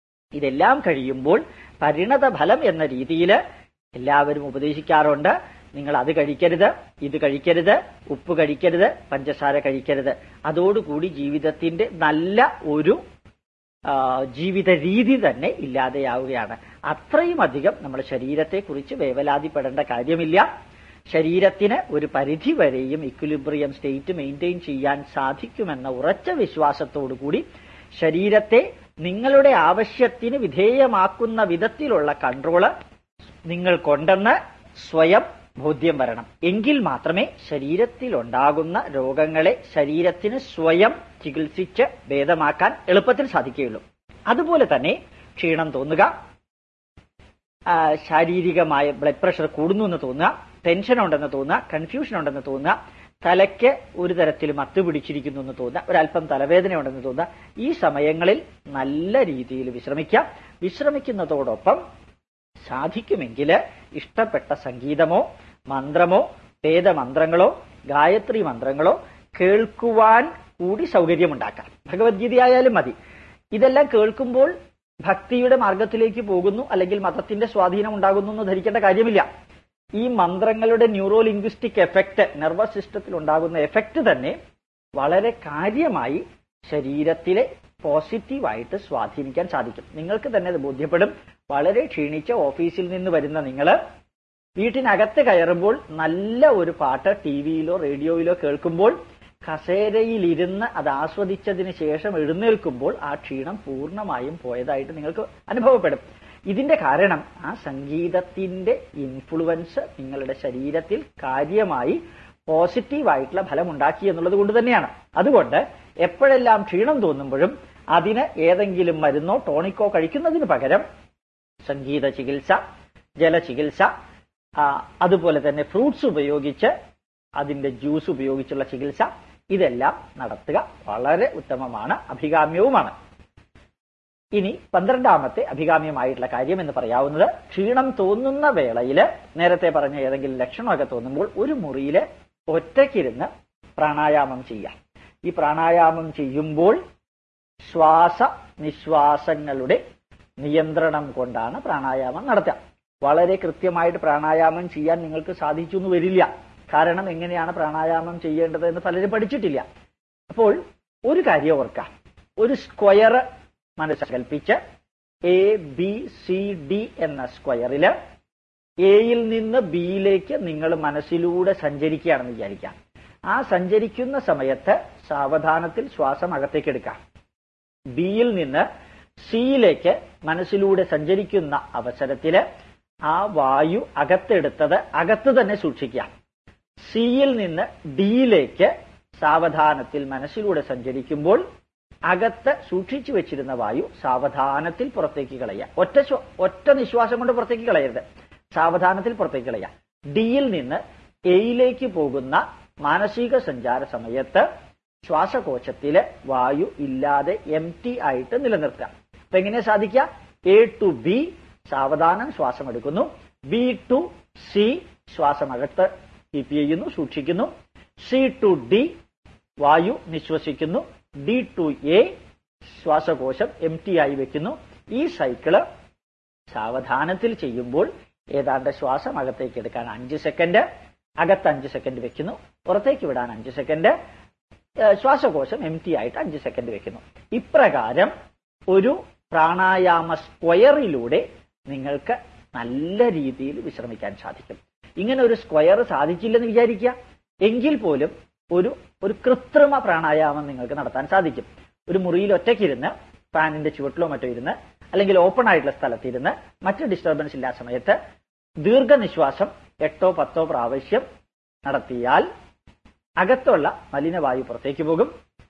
[SPEAKER 1] ഇതെല്ലാം കഴിയുമ്പോൾ പരിണത ഫലം എന്ന രീതിയിൽ എല്ലാവരും ഉപദേശിക്കാറുണ്ട്. നിങ്ങൾ അത് കഴിക്കരുത്, ഇത് കഴിക്കരുത്, ഉപ്പ് കഴിക്കരുത്, പഞ്ചസാര കഴിക്കരുത്. അതോടുകൂടി ജീവിതത്തിന്റെ നല്ല ഒരു ജീവിത രീതി തന്നെ ഇല്ലാതെയാവുകയാണ്. അത്രയും അധികം നമ്മുടെ ശരീരത്തെക്കുറിച്ച് വേവലാതിപ്പെടേണ്ട കാര്യമില്ല. ശരീരത്തിന് ഒരു പരിധി വരെയും ഇക്വിലിബ്രിയം സ്റ്റേറ്റ് മെയിൻറ്റെയിൻ ചെയ്യാൻ സാധിക്കുമെന്ന ഉറച്ച വിശ്വാസത്തോടുകൂടി ശരീരത്തെ നിങ്ങളുടെ ആവശ്യത്തിന് വിധേയമാക്കുന്ന വിധത്തിലുള്ള കൺട്രോള് നിങ്ങൾക്കുണ്ടെന്ന് സ്വയം ബോധ്യം വരണം. എങ്കിൽ മാത്രമേ ശരീരത്തിലുണ്ടാകുന്ന രോഗങ്ങളെ ശരീരത്തിന് സ്വയം ചികിത്സിച്ച് ഭേദമാക്കാൻ എളുപ്പത്തിൽ സാധിക്കുകയുള്ളൂ. അതുപോലെ തന്നെ ക്ഷീണം തോന്നുക, ശാരീരികമായ ബ്ലഡ് പ്രഷർ കൂടുന്നു എന്ന് തോന്നുക, ടെൻഷൻ ഉണ്ടെന്ന് തോന്നുക, കൺഫ്യൂഷൻ ഉണ്ടെന്ന് തോന്നുക, തലയ്ക്ക് ഒരു തരത്തിൽ മത്ത് പിടിച്ചിരിക്കുന്നു എന്ന് തോന്നുക, ഒരല്പം തലവേദന ഉണ്ടെന്ന് തോന്നുക, ഈ സമയങ്ങളിൽ നല്ല രീതിയിൽ വിശ്രമിക്കാം. വിശ്രമിക്കുന്നതോടൊപ്പം സാധിക്കുമെങ്കിൽ ഇഷ്ടപ്പെട്ട സംഗീതമോ മന്ത്രമോ വേദമന്ത്രങ്ങളോ ഗായത്രി മന്ത്രങ്ങളോ കേൾക്കുവാൻ കൂടി സൗകര്യമുണ്ടാക്കാം. ഭഗവത്ഗീതയായാലും മതി. ഇതെല്ലാം കേൾക്കുമ്പോൾ ഭക്തിയുടെ മാർഗത്തിലേക്ക് പോകുന്നു അല്ലെങ്കിൽ മതത്തിന്റെ സ്വാധീനം ഉണ്ടാകുന്നു എന്ന് ധരിക്കേണ്ട കാര്യമില്ല. ഈ മന്ത്രങ്ങളുടെ ന്യൂറോ ലിംഗ്വിസ്റ്റിക് എഫക്ട്, നെർവസ് സിസ്റ്റത്തിൽ ഉണ്ടാകുന്ന എഫക്ട് തന്നെ വളരെ കാര്യമായി ശരീരത്തിലെ പോസിറ്റീവായിട്ട് സ്വാധീനിക്കാൻ സാധിക്കും. നിങ്ങൾക്ക് തന്നെ അത് ബോധ്യപ്പെടും. വളരെ ക്ഷീണിച്ച ഓഫീസിൽ നിന്ന് വരുന്ന നിങ്ങൾ വീട്ടിനകത്ത് കയറുമ്പോൾ നല്ല ഒരു പാട്ട് ടിവിയിലോ റേഡിയോയിലോ കേൾക്കുമ്പോൾ കസേരയിലിരുന്ന് അത് ആസ്വദിച്ചതിന് ശേഷം എഴുന്നേൽക്കുമ്പോൾ ആ ക്ഷീണം പൂർണ്ണമായും പോയതായിട്ട് നിങ്ങൾക്ക് അനുഭവപ്പെടും. ഇതിന്റെ കാരണം ആ സംഗീതത്തിന്റെ ഇൻഫ്ലുവൻസ് നിങ്ങളുടെ ശരീരത്തിൽ കാര്യമായി പോസിറ്റീവായിട്ടുള്ള ഫലമുണ്ടാക്കി എന്നുള്ളത് കൊണ്ട് തന്നെയാണ്. അതുകൊണ്ട് എപ്പോഴെല്ലാം ക്ഷീണം തോന്നുമ്പോഴും അതിന് ഏതെങ്കിലും മരുന്നോ ടോണിക്കോ കഴിക്കുന്നതിന് പകരം സംഗീത ചികിത്സ, ജലചികിത്സ, അതുപോലെ തന്നെ ഫ്രൂട്ട്സ് ഉപയോഗിച്ച് അതിന്റെ ജ്യൂസ് ഉപയോഗിച്ചുള്ള ചികിത്സ, ഇതെല്ലാം നടത്തുക വളരെ ഉത്തമമാണ്, അഭികാമ്യവുമാണ്. ഇനി 12ാമത്തെ അഭികാമ്യമായിട്ടുള്ള കാര്യം എന്ന് പറയാവുന്നത്, ക്ഷീണം തോന്നുന്ന വേളയിൽ നേരത്തെ പറഞ്ഞ ഏതെങ്കിലും ലക്ഷണമൊക്കെ തോന്നുമ്പോൾ ഒരു മുറിയിൽ ഒറ്റയ്ക്കിരുന്ന് പ്രാണായാമം ചെയ്യാം. ഈ പ്രാണായാമം ചെയ്യുമ്പോൾ ശ്വാസ നിശ്വാസങ്ങളുടെ നിയന്ത്രണം കൊണ്ടാണ് പ്രാണായാമം നടത്തുക. വളരെ കൃത്യമായിട്ട് പ്രാണായാമം ചെയ്യാൻ നിങ്ങൾക്ക് സാധിച്ചു എന്ന് വരില്ല. കാരണം എങ്ങനെയാണ് പ്രാണായാമം ചെയ്യേണ്ടത് എന്ന് പലരും പഠിച്ചിട്ടില്ല. അപ്പോൾ ഒരു കാര്യം ഓർക്കാം, ഒരു സ്ക്വയർ മനസ്സങ്കൽപ്പിച്ച് ABCD എന്ന സ്ക്വയറില് എയിൽ നിന്ന് ബിയിലേക്ക് നിങ്ങൾ മനസ്സിലൂടെ സഞ്ചരിക്കുകയാണെന്ന് വിചാരിക്കാം. ആ സഞ്ചരിക്കുന്ന സമയത്ത് സാവധാനത്തിൽ ശ്വാസം അകത്തേക്ക് എടുക്കാം. ബിയിൽ നിന്ന് സിയിലേക്ക് മനസ്സിലൂടെ സഞ്ചരിക്കുന്ന അവസരത്തില് ആ വായു അകത്തെടുത്തത് അകത്ത് തന്നെ സൂക്ഷിക്കാം. സിയിൽ നിന്ന് ഡിയിലേക്ക് സാവധാനത്തിൽ മനസ്സിലൂടെ സഞ്ചരിക്കുമ്പോൾ അകത്ത് സൂക്ഷിച്ചു വെച്ചിരുന്ന വായു സാവധാനത്തിൽ പുറത്തേക്ക് കളയുക. ഒറ്റ നിശ്വാസം കൊണ്ട് പുറത്തേക്ക് കളയരുത്, സാവധാനത്തിൽ പുറത്തേക്ക് കളയുക. ഡിയിൽ നിന്ന് എയിലേക്ക് പോകുന്ന മാനസിക സഞ്ചാര സമയത്ത് ശ്വാസകോശത്തിലെ വായു ഇല്ലാതെ എംപ്റ്റി ആയിട്ട് നിലനിർത്തുക. അപ്പൊ എങ്ങനെ സാധിക്കുക? A to B സാവധാനം ശ്വാസം എടുക്കുന്നു, B to C ശ്വാസം അകത്ത് കീപ്പ് ചെയ്യുന്നു, സൂക്ഷിക്കുന്നു, C to D വായു നിശ്വസിക്കുന്നു, D to A ശ്വാസകോശം എംപ്റ്റി ആയി വെക്കുന്നു. ഈ സൈക്കിള് സാവധാനത്തിൽ ചെയ്യുമ്പോൾ ഏതാണ്ട് ശ്വാസം അകത്തേക്ക് എടുക്കാൻ 5 സെക്കൻഡ്, അകത്ത് 5 സെക്കൻഡ് വെക്കുന്നു, പുറത്തേക്ക് വിടാൻ 5 സെക്കൻഡ്, ശ്വാസകോശം എംപ്റ്റി ആയിട്ട് 5 സെക്കൻഡ് വെക്കുന്നു. ഇപ്രകാരം ഒരു പ്രാണായാമ സ്ക്വയറിലൂടെ നിങ്ങൾക്ക് നല്ല രീതിയിൽ വിശ്രമിക്കാൻ സാധിക്കും. ഇങ്ങനെ ഒരു സ്ക്വയർ സാധിച്ചില്ലെന്ന് വിചാരിക്കുക, എങ്കിൽ പോലും ഒരു കൃത്രിമ പ്രാണായാമം നിങ്ങൾക്ക് നടത്താൻ സാധിക്കും. ഒരു മുറിയിൽ ഒറ്റയ്ക്കിരുന്ന് ഫാനിന്റെ ചുവട്ടിലോ മറ്റോ ഇരുന്ന്, അല്ലെങ്കിൽ ഓപ്പൺ ആയിട്ടുള്ള സ്ഥലത്തിരുന്ന് മറ്റ് ഡിസ്റ്റർബൻസ് ഇല്ലാത്ത സമയത്ത് ദീർഘനിശ്വാസം 8 or 10 പ്രാവശ്യം നടത്തിയാൽ അകത്തുള്ള മലിനവായു പുറത്തേക്ക് പോകും,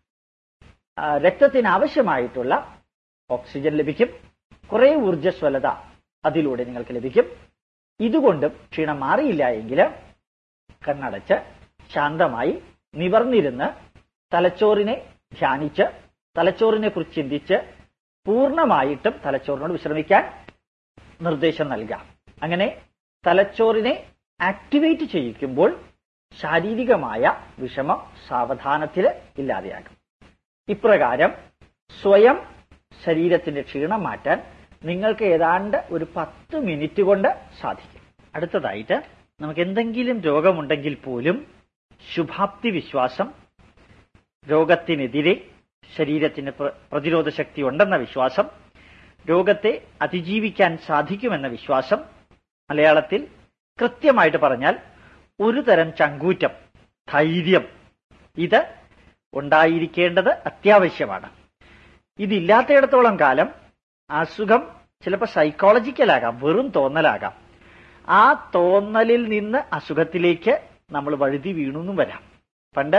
[SPEAKER 1] രക്തത്തിന് ആവശ്യമായിട്ടുള്ള ഓക്സിജൻ ലഭിക്കും, കുറെ ഊർജ്ജസ്വലത അതിലൂടെ നിങ്ങൾക്ക് ലഭിക്കും. ഇതുകൊണ്ടും ക്ഷീണം മാറിയില്ല എങ്കിൽ കണ്ണടച്ച് ശാന്തമായി നിവർന്നിരുന്ന് തലച്ചോറിനെ ധ്യാനിച്ച് തലച്ചോറിനെ കുറിച്ച് ചിന്തിച്ച് പൂർണ്ണമായിട്ടും തലച്ചോറിനോട് വിശ്രമിക്കാൻ നിർദ്ദേശം നൽകാം. അങ്ങനെ തലച്ചോറിനെ ആക്ടിവേറ്റ് ചെയ്യിക്കുമ്പോൾ ശാരീരികമായ വിഷമം സാവധാനത്തിൽ ഇല്ലാതെയാകും. ഇപ്രകാരം സ്വയം ശരീരത്തിന്റെ ക്ഷീണം മാറ്റാൻ നിങ്ങൾക്ക് ഏതാണ്ട് ഒരു 10 മിനിറ്റ് കൊണ്ട് സാധിക്കും. അടുത്തതായിട്ട് നമുക്ക് എന്തെങ്കിലും രോഗമുണ്ടെങ്കിൽ പോലും ശുഭാപ്തി വിശ്വാസം, രോഗത്തിനെതിരെ ശരീരത്തിന് പ്രതിരോധ ശക്തി ഉണ്ടെന്ന വിശ്വാസം, രോഗത്തെ അതിജീവിക്കാൻ സാധിക്കുമെന്ന വിശ്വാസം, മലയാളത്തിൽ കൃത്യമായിട്ട് പറഞ്ഞാൽ ഒരു തരം ചങ്കൂറ്റം, ധൈര്യം, ഇത് ഉണ്ടായിരിക്കേണ്ടത് അത്യാവശ്യമാണ്. ഇതില്ലാത്തയിടത്തോളം കാലം അസുഖം ചിലപ്പോൾ സൈക്കോളജിക്കലാകാം, വെറും തോന്നലാകാം. ആ തോന്നലിൽ നിന്ന് അസുഖത്തിലേക്ക് നമ്മൾ വഴുതി വീണുന്നും വരാം. പണ്ട്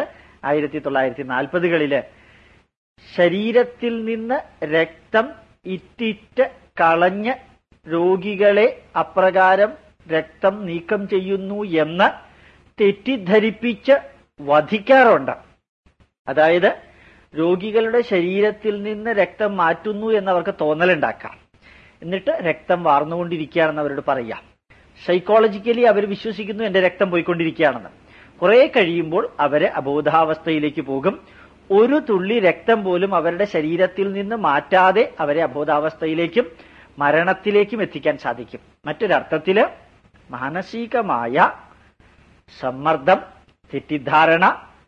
[SPEAKER 1] 1940കളില് ശരീരത്തിൽ നിന്ന് രക്തം ഇറ്റിറ്റ് കളഞ്ഞ് രോഗികളെ അപ്രകാരം രക്തം നീക്കം ചെയ്യുന്നു എന്ന് തെറ്റിദ്ധരിപ്പിച്ച് വധിക്കാറുണ്ട്. അതായത് രോഗികളുടെ ശരീരത്തിൽ നിന്ന് രക്തം മാറ്റുന്നു എന്നവർക്ക് തോന്നലുണ്ടാക്കാം. എന്നിട്ട് രക്തം വാർന്നുകൊണ്ടിരിക്കുകയാണെന്ന് അവരോട് പറയാം. സൈക്കോളജിക്കലി അവർ വിശ്വസിക്കുന്നു എന്റെ രക്തം പോയിക്കൊണ്ടിരിക്കുകയാണെന്ന്. കുറെ കഴിയുമ്പോൾ അവര് അബോധാവസ്ഥയിലേക്ക് പോകും. ഒരു തുള്ളി രക്തം പോലും അവരുടെ ശരീരത്തിൽ നിന്ന് മാറ്റാതെ അവരെ അബോധാവസ്ഥയിലേക്കും മരണത്തിലേക്കും എത്തിക്കാൻ സാധിക്കും. മറ്റൊരർത്ഥത്തില് മാനസികമായ സമ്മർദ്ദം, തെറ്റിദ്ധാരണ,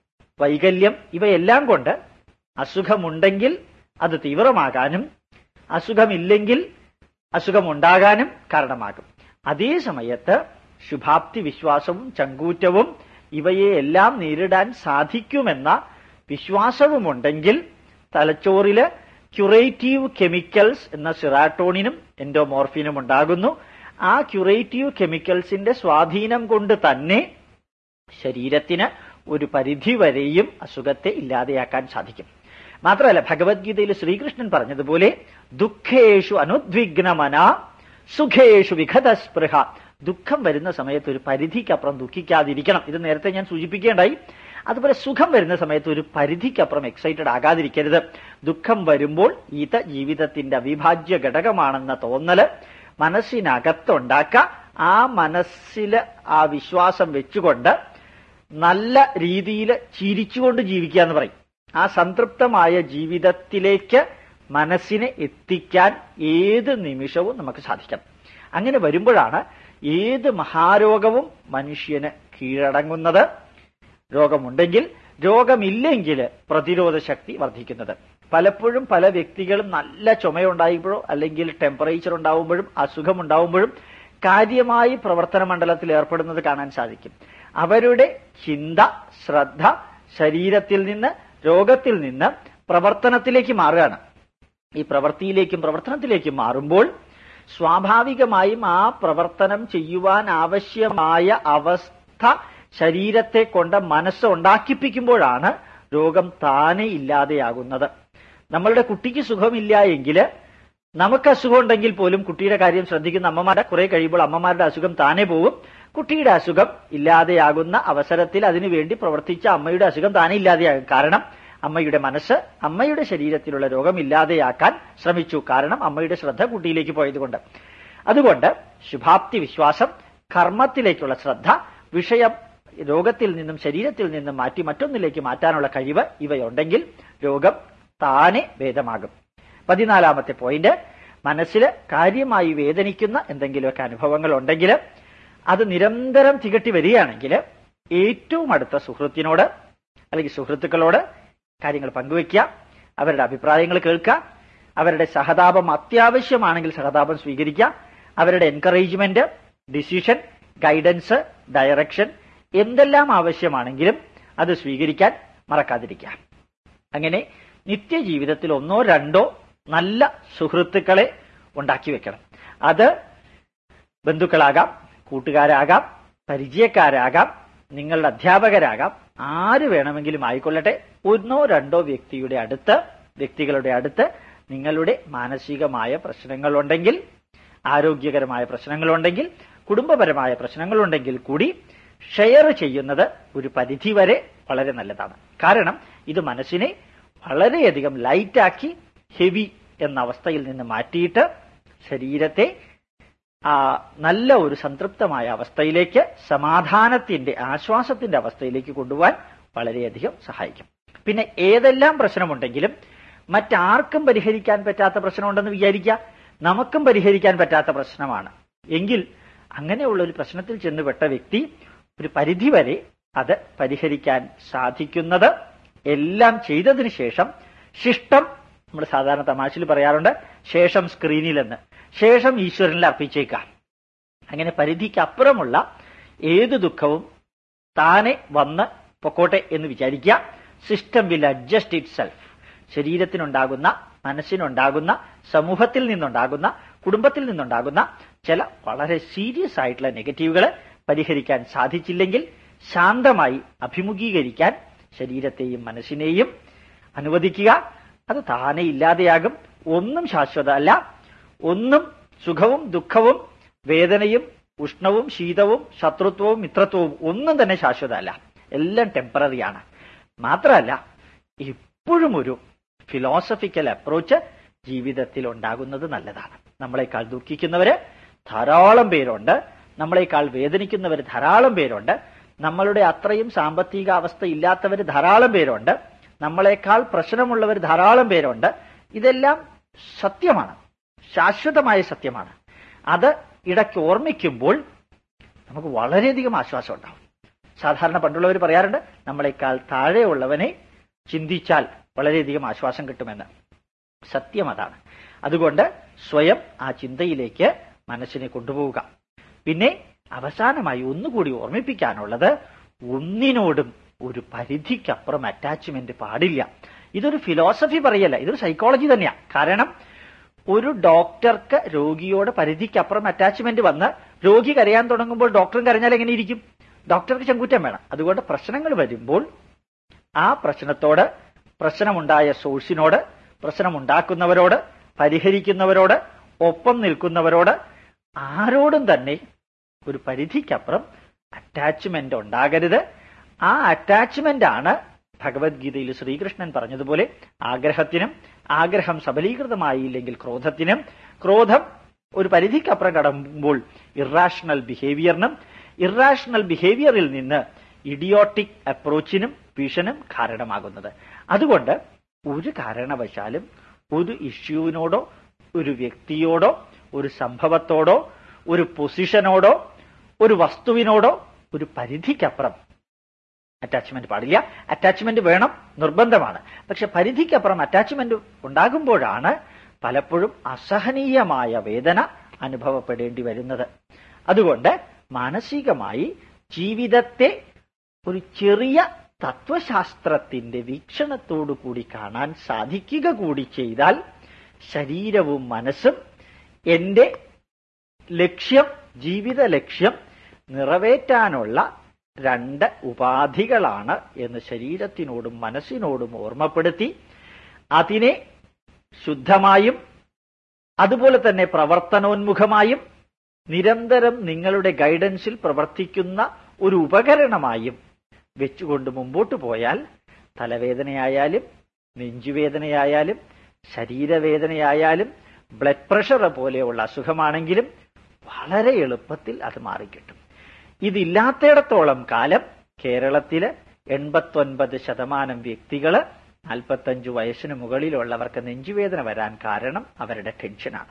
[SPEAKER 1] വൈകല്യം ഇവയെല്ലാം കൊണ്ട് അസുഖമുണ്ടെങ്കിൽ അത് തീവ്രമാകാനും അസുഖമില്ലെങ്കിൽ അസുഖമുണ്ടാകാനും കാരണമാകും. അതേ സമയത്ത് ശുഭാപ്തി വിശ്വാസവും ചങ്കൂറ്റവും ഇവയെല്ലാം നേരിടാൻ സാധിക്കുമെന്ന വിശ്വാസവുമുണ്ടെങ്കിൽ തലച്ചോറില് ക്യുറേറ്റീവ് കെമിക്കൽസ് എന്ന സെറാട്ടോണിനും എൻഡോമോർഫിനും ഉണ്ടാകുന്നു. ആ ക്യുറേറ്റീവ് കെമിക്കൽസിന്റെ സ്വാധീനം കൊണ്ട് തന്നെ ശരീരത്തിന് ഒരു പരിധിവരെയും അസുഖത്തെ ഇല്ലാതെയാക്കാൻ സാധിക്കും. മാത്രമല്ല, ഭഗവത്ഗീതയിൽ ശ്രീകൃഷ്ണൻ പറഞ്ഞതുപോലെ ദുഃഖേഷു അനുദ്വിഗ്നമന സുഖേഷു വിഗതസ്പൃഹ. ദുഃഖം വരുന്ന സമയത്ത് ഒരു പരിധിക്കപ്പുറം ദുഃഖിക്കാതിരിക്കണം. ഇത് നേരത്തെ ഞാൻ സൂചിപ്പിക്കേണ്ടായി. അതുപോലെ സുഖം വരുന്ന സമയത്ത് ഒരു പരിധിക്കപ്പുറം എക്സൈറ്റഡ് ആകാതിരിക്കരുത്. ദുഃഖം വരുമ്പോൾ ഇത് ജീവിതത്തിന്റെ അവിഭാജ്യ ഘടകമാണെന്ന തോന്നല് മനസ്സിനകത്തുണ്ടാക്കുക. ആ മനസ്സില് ആ വിശ്വാസം വെച്ചുകൊണ്ട് നല്ല രീതിയിൽ ചിരിച്ചുകൊണ്ട് ജീവിക്കുക എന്ന് പറയും. ആ സംതൃപ്തമായ ജീവിതത്തിലേക്ക് മനസ്സിനെ എത്തിക്കാൻ ഏത് നിമിഷവും നമുക്ക് സാധിക്കണം. അങ്ങനെ വരുമ്പോഴാണ് ഏത് മഹാരോഗവും മനുഷ്യന് കീഴടങ്ങുന്നത്. രോഗമുണ്ടെങ്കിൽ, രോഗമില്ലെങ്കിൽ പ്രതിരോധ ശക്തി വർദ്ധിക്കുന്നത്. പലപ്പോഴും പല വ്യക്തികളും നല്ല ചുമയുണ്ടായപ്പോഴോ അല്ലെങ്കിൽ ടെമ്പറേച്ചർ ഉണ്ടാവുമ്പോഴും അസുഖമുണ്ടാവുമ്പോഴും കാര്യമായി പ്രവർത്തന മണ്ഡലത്തിൽ ഏർപ്പെടുന്നത് കാണാൻ സാധിക്കും. അവരുടെ ചിന്ത, ശ്രദ്ധ ശരീരത്തിൽ നിന്ന്, രോഗത്തിൽ നിന്ന് പ്രവർത്തനത്തിലേക്ക് മാറുകയാണ്. ഈ പ്രവൃത്തിയിലേക്കും പ്രവർത്തനത്തിലേക്കും മാറുമ്പോൾ സ്വാഭാവികമായും ആ പ്രവർത്തനം ചെയ്യുവാൻ ആവശ്യമായ അവസ്ഥ ശരീരത്തെ കൊണ്ട് മനസ്സ് ഉണ്ടാക്കിപ്പിക്കുമ്പോഴാണ് രോഗം താനെ ഇല്ലാതെയാകുന്നത്. നമ്മളുടെ കുട്ടിക്ക് സുഖമില്ല എങ്കിൽ, നമുക്ക് അസുഖം ഉണ്ടെങ്കിൽ പോലും കുട്ടിയുടെ കാര്യം ശ്രദ്ധിക്കുന്ന അമ്മമാരുടെ കുറെ കഴിയുമ്പോൾ അമ്മമാരുടെ അസുഖം താനെ പോകും. കുട്ടിയുടെ അസുഖം ഇല്ലാതെയാകുന്ന അവസരത്തിൽ അതിനുവേണ്ടി പ്രവർത്തിച്ച അമ്മയുടെ അസുഖം താനെ ഇല്ലാതെയാകും. കാരണം അമ്മയുടെ മനസ്സ് അമ്മയുടെ ശരീരത്തിലുള്ള രോഗം ഇല്ലാതെയാക്കാൻ ശ്രമിച്ചു. കാരണം അമ്മയുടെ ശ്രദ്ധ കുട്ടിയിലേക്ക് പോയതുകൊണ്ട്. അതുകൊണ്ട് ശുഭാപ്തി വിശ്വാസം, കർമ്മത്തിലേക്കുള്ള ശ്രദ്ധ, വിഷയം രോഗത്തിൽ നിന്നും ശരീരത്തിൽ നിന്നും മാറ്റി മറ്റൊന്നിലേക്ക് മാറ്റാനുള്ള കഴിവ് ഇവയുണ്ടെങ്കിൽ രോഗം താനെ ഭേദമാകും. 14ാമത്തെ പോയിന്റ്, മനസ്സിൽ കാര്യമായി വേദനിക്കുന്ന എന്തെങ്കിലുമൊക്കെ അനുഭവങ്ങൾ ഉണ്ടെങ്കിൽ അത് നിരന്തരം തികട്ടി വരികയാണെങ്കിൽ ഏറ്റവും അടുത്ത സുഹൃത്തിനോട് അല്ലെങ്കിൽ സുഹൃത്തുക്കളോട് കാര്യങ്ങൾ പങ്കുവയ്ക്കുക, അവരുടെ അഭിപ്രായങ്ങൾ കേൾക്കുക, അവരുടെ സഹതാപം അത്യാവശ്യമാണെങ്കിൽ സഹതാപം സ്വീകരിക്കുക, അവരുടെ എൻകറേജ്മെന്റ്, ഡിസിഷൻ, ഗൈഡൻസ്, ഡയറക്ഷൻ എന്തെല്ലാം ആവശ്യമാണെങ്കിലും അത് സ്വീകരിക്കാൻ മറക്കാതിരിക്കുക. അങ്ങനെ നിത്യജീവിതത്തിൽ 1-2 നല്ല സുഹൃത്തുക്കളെ ഉണ്ടാക്കി വെക്കണം. അത് ബന്ധുക്കളാകാം, കൂട്ടുകാരാകാം, പരിചയക്കാരാകാം, നിങ്ങളുടെ അധ്യാപകരാകാം, ആര് വേണമെങ്കിലും ആയിക്കൊള്ളട്ടെ. 1-2 വ്യക്തികളുടെ അടുത്ത് നിങ്ങളുടെ മാനസികമായ പ്രശ്നങ്ങളുണ്ടെങ്കിൽ, ആരോഗ്യകരമായ പ്രശ്നങ്ങളുണ്ടെങ്കിൽ, കുടുംബപരമായ പ്രശ്നങ്ങളുണ്ടെങ്കിൽ കൂടി ഷെയർ ചെയ്യുന്നത് ഒരു പരിധിവരെ വളരെ നല്ലതാണ്. കാരണം ഇത് മനസ്സിനെ വളരെയധികം ലൈറ്റാക്കി ഹെവി എന്ന അവസ്ഥയിൽ നിന്ന് മാറ്റിയിട്ട് ശരീരത്തെ നല്ല ഒരു സംതൃപ്തമായ അവസ്ഥയിലേക്ക്, സമാധാനത്തിന്റെ, ആശ്വാസത്തിന്റെ അവസ്ഥയിലേക്ക് കൊണ്ടുപോകാൻ വളരെയധികം സഹായിക്കും. പിന്നെ ഏതെല്ലാം പ്രശ്നമുണ്ടെങ്കിലും മറ്റാർക്കും പരിഹരിക്കാൻ പറ്റാത്ത പ്രശ്നമുണ്ടെന്ന് വിചാരിക്കുക, നമുക്കും പരിഹരിക്കാൻ പറ്റാത്ത പ്രശ്നമാണ് എങ്കിൽ അങ്ങനെയുള്ള ഒരു പ്രശ്നത്തിൽ ചെന്നുപെട്ട വ്യക്തി ഒരു പരിധിവരെ അത് പരിഹരിക്കാൻ സാധിക്കുന്നത് എല്ലാം ചെയ്തതിനു ശേഷം ശിഷ്ടം, നമ്മൾ സാധാരണ തമാശയിൽ പറയാറുണ്ട്, ശേഷം സ്ക്രീനിലെന്ന്, ശേഷം ഈശ്വരനിൽ അർപ്പിച്ചേക്കാം. അങ്ങനെ പരിധിക്കപ്പുറമുള്ള ഏത് ദുഃഖവും താനെ വന്ന് പൊക്കോട്ടെ എന്ന് വിചാരിക്കുക. System will adjust itself. ശരീരത്തിനുണ്ടാകുന്ന, മനസ്സിനുണ്ടാകുന്ന, സമൂഹത്തിൽ നിന്നുണ്ടാകുന്ന, കുടുംബത്തിൽ നിന്നുണ്ടാകുന്ന ചില വളരെ സീരിയസ് ആയിട്ടുള്ള നെഗറ്റീവുകളെ പരിഹരിക്കാൻ സാധിച്ചില്ലെങ്കിൽ ശാന്തമായി അഭിമുഖീകരിക്കാൻ ശരീരത്തെയും മനസ്സിനെയും അനുവദിക്കുക. അത് താനെ ഇല്ലാതെയാകും. ഒന്നും ശാശ്വതമല്ല. ഒന്നും സുഖവും ദുഃഖവും വേദനയും ഉഷ്ണവും ശീതവും ശത്രുത്വവും മിത്രത്വവും ഒന്നും തന്നെ ശാശ്വതമല്ല. എല്ലാം ടെമ്പററിയാണ്. മാത്രമല്ല, എപ്പോഴും ഒരു ഫിലോസഫിക്കൽ അപ്രോച്ച് ജീവിതത്തിൽ ഉണ്ടാകുന്നത് നല്ലതാണ്. നമ്മളെക്കാൾ ദുഃഖിക്കുന്നവര് ധാരാളം പേരുണ്ട്, നമ്മളെക്കാൾ വേദനിക്കുന്നവർ ധാരാളം പേരുണ്ട്, നമ്മളുടെ അത്രയും സാമ്പത്തിക അവസ്ഥ ഇല്ലാത്തവർ ധാരാളം പേരുണ്ട്, നമ്മളെക്കാൾ പ്രശ്നമുള്ളവർ ധാരാളം പേരുണ്ട്. ഇതെല്ലാം സത്യമാണ്, ശാശ്വതമായ സത്യമാണ്. അത് ഇടയ്ക്ക് ഓർമ്മിക്കുമ്പോൾ നമുക്ക് വളരെയധികം ആശ്വാസം ഉണ്ടാവും. സാധാരണ പണ്ടുള്ളവർ പറയാറുണ്ട്, നമ്മളെക്കാൾ താഴെയുള്ളവനെ ചിന്തിച്ചാൽ വളരെയധികം ആശ്വാസം കിട്ടുമെന്ന്. സത്യം അതാണ്. അതുകൊണ്ട് സ്വയം ആ ചിന്തയിലേക്ക് മനസ്സിനെ കൊണ്ടുപോവുക. പിന്നെ അവസാനമായി ഒന്നുകൂടി ഓർമ്മിപ്പിക്കാനുള്ളത്, ഒന്നിനോടും ഒരു പരിധിക്കപ്പുറം അറ്റാച്ച്മെന്റ് പാടില്ല. ഇതൊരു ഫിലോസഫി പറയല്ല, ഇതൊരു സൈക്കോളജി തന്നെയാണ്. കാരണം ഒരു ഡോക്ടർക്ക് രോഗിയോട് പരിധിക്കപ്പുറം അറ്റാച്ച്മെന്റ് വന്ന് രോഗി കരയാൻ തുടങ്ങുമ്പോൾ ഡോക്ടറും കരഞ്ഞാൽ എങ്ങനെ ഇരിക്കും? ഡോക്ടർക്ക് ചങ്കൂറ്റം വേണം. അതുകൊണ്ട് പ്രശ്നങ്ങൾ വരുമ്പോൾ ആ പ്രശ്നത്തോട്, പ്രശ്നമുണ്ടായ സോഴ്സിനോട്, പ്രശ്നമുണ്ടാക്കുന്നവരോട്, പരിഹരിക്കുന്നവരോട്, ഒപ്പം നിൽക്കുന്നവരോട് ആരോടും തന്നെ ഒരു പരിധിക്കപ്പുറം അറ്റാച്ച്മെന്റ് ഉണ്ടാകരുത്. ആ അറ്റാച്ച്മെന്റ് ആണ് ഭഗവത്ഗീതയിൽ ശ്രീകൃഷ്ണൻ പറഞ്ഞതുപോലെ ആഗ്രഹത്തിനും, ആഗ്രഹം സബലീകൃതമായില്ലെങ്കിൽ ക്രോധത്തിനും, ക്രോധം ഒരു പരിധിക്കപ്പുറം കടക്കുമ്പോൾ ഇറാഷണൽ ബിഹേവിയറിനും, ഇറാഷണൽ ബിഹേവിയറിൽ നിന്ന് ഇഡിയോട്ടിക് അപ്രോച്ചിനും വിഷനും കാരണമാകുന്നത്. അതുകൊണ്ട് ഒരു കാരണവശാലും ഒരു ഇഷ്യൂവിനോടോ, ഒരു വ്യക്തിയോടോ, ഒരു സംഭവത്തോടോ, ഒരു പൊസിഷനോടോ, ഒരു വസ്തുവിനോടോ ഒരു പരിധിക്കപ്പുറം അറ്റാച്ച്മെന്റ് പാടില്ല. അറ്റാച്ച്മെന്റ് വേണം, നിർബന്ധമാണ്. പക്ഷെ പരിധിക്കപ്പുറം അറ്റാച്ച്മെന്റ് ഉണ്ടാകുമ്പോഴാണ് പലപ്പോഴും അസഹനീയമായ വേദന അനുഭവപ്പെടേണ്ടി വരുന്നത്. അതുകൊണ്ട് മാനസികമായി ജീവിതത്തെ ഒരു ചെറിയ തത്വശാസ്ത്രത്തിന്റെ വീക്ഷണത്തോടു കൂടി കാണാൻ സാധിക്കുക കൂടി ചെയ്താൽ ശരീരവും മനസ്സും എന്റെ ലക്ഷ്യം, ജീവിത ലക്ഷ്യം നിറവേറ്റാനുള്ള രണ്ട് ഉപാധികളാണ് എന്ന് ശരീരത്തിനോടും മനസ്സിനോടും ഓർമ്മപ്പെടുത്തി അതിനെ ശുദ്ധമായും അതുപോലെ തന്നെ പ്രവർത്തനോന്മുഖമായും നിരന്തരം നിങ്ങളുടെ ഗൈഡൻസിൽ പ്രവർത്തിക്കുന്ന ഒരു ഉപകരണമായും വെച്ചുകൊണ്ട് മുമ്പോട്ട് പോയാൽ തലവേദനയായാലും, നെഞ്ചുവേദനയായാലും, ശരീരവേദനയായാലും, ബ്ലഡ് പ്രഷർ പോലെയുള്ള അസുഖമാണെങ്കിലും വളരെ എളുപ്പത്തിൽ അത് മാറിക്കിട്ടും. ഇതില്ലാത്തിടത്തോളം കാലം കേരളത്തില് 89% വ്യക്തികള് 45 വയസ്സിന് മുകളിലുള്ളവർക്ക് നെഞ്ചുവേദന വരാൻ കാരണം അവരുടെ ടെൻഷനാണ്.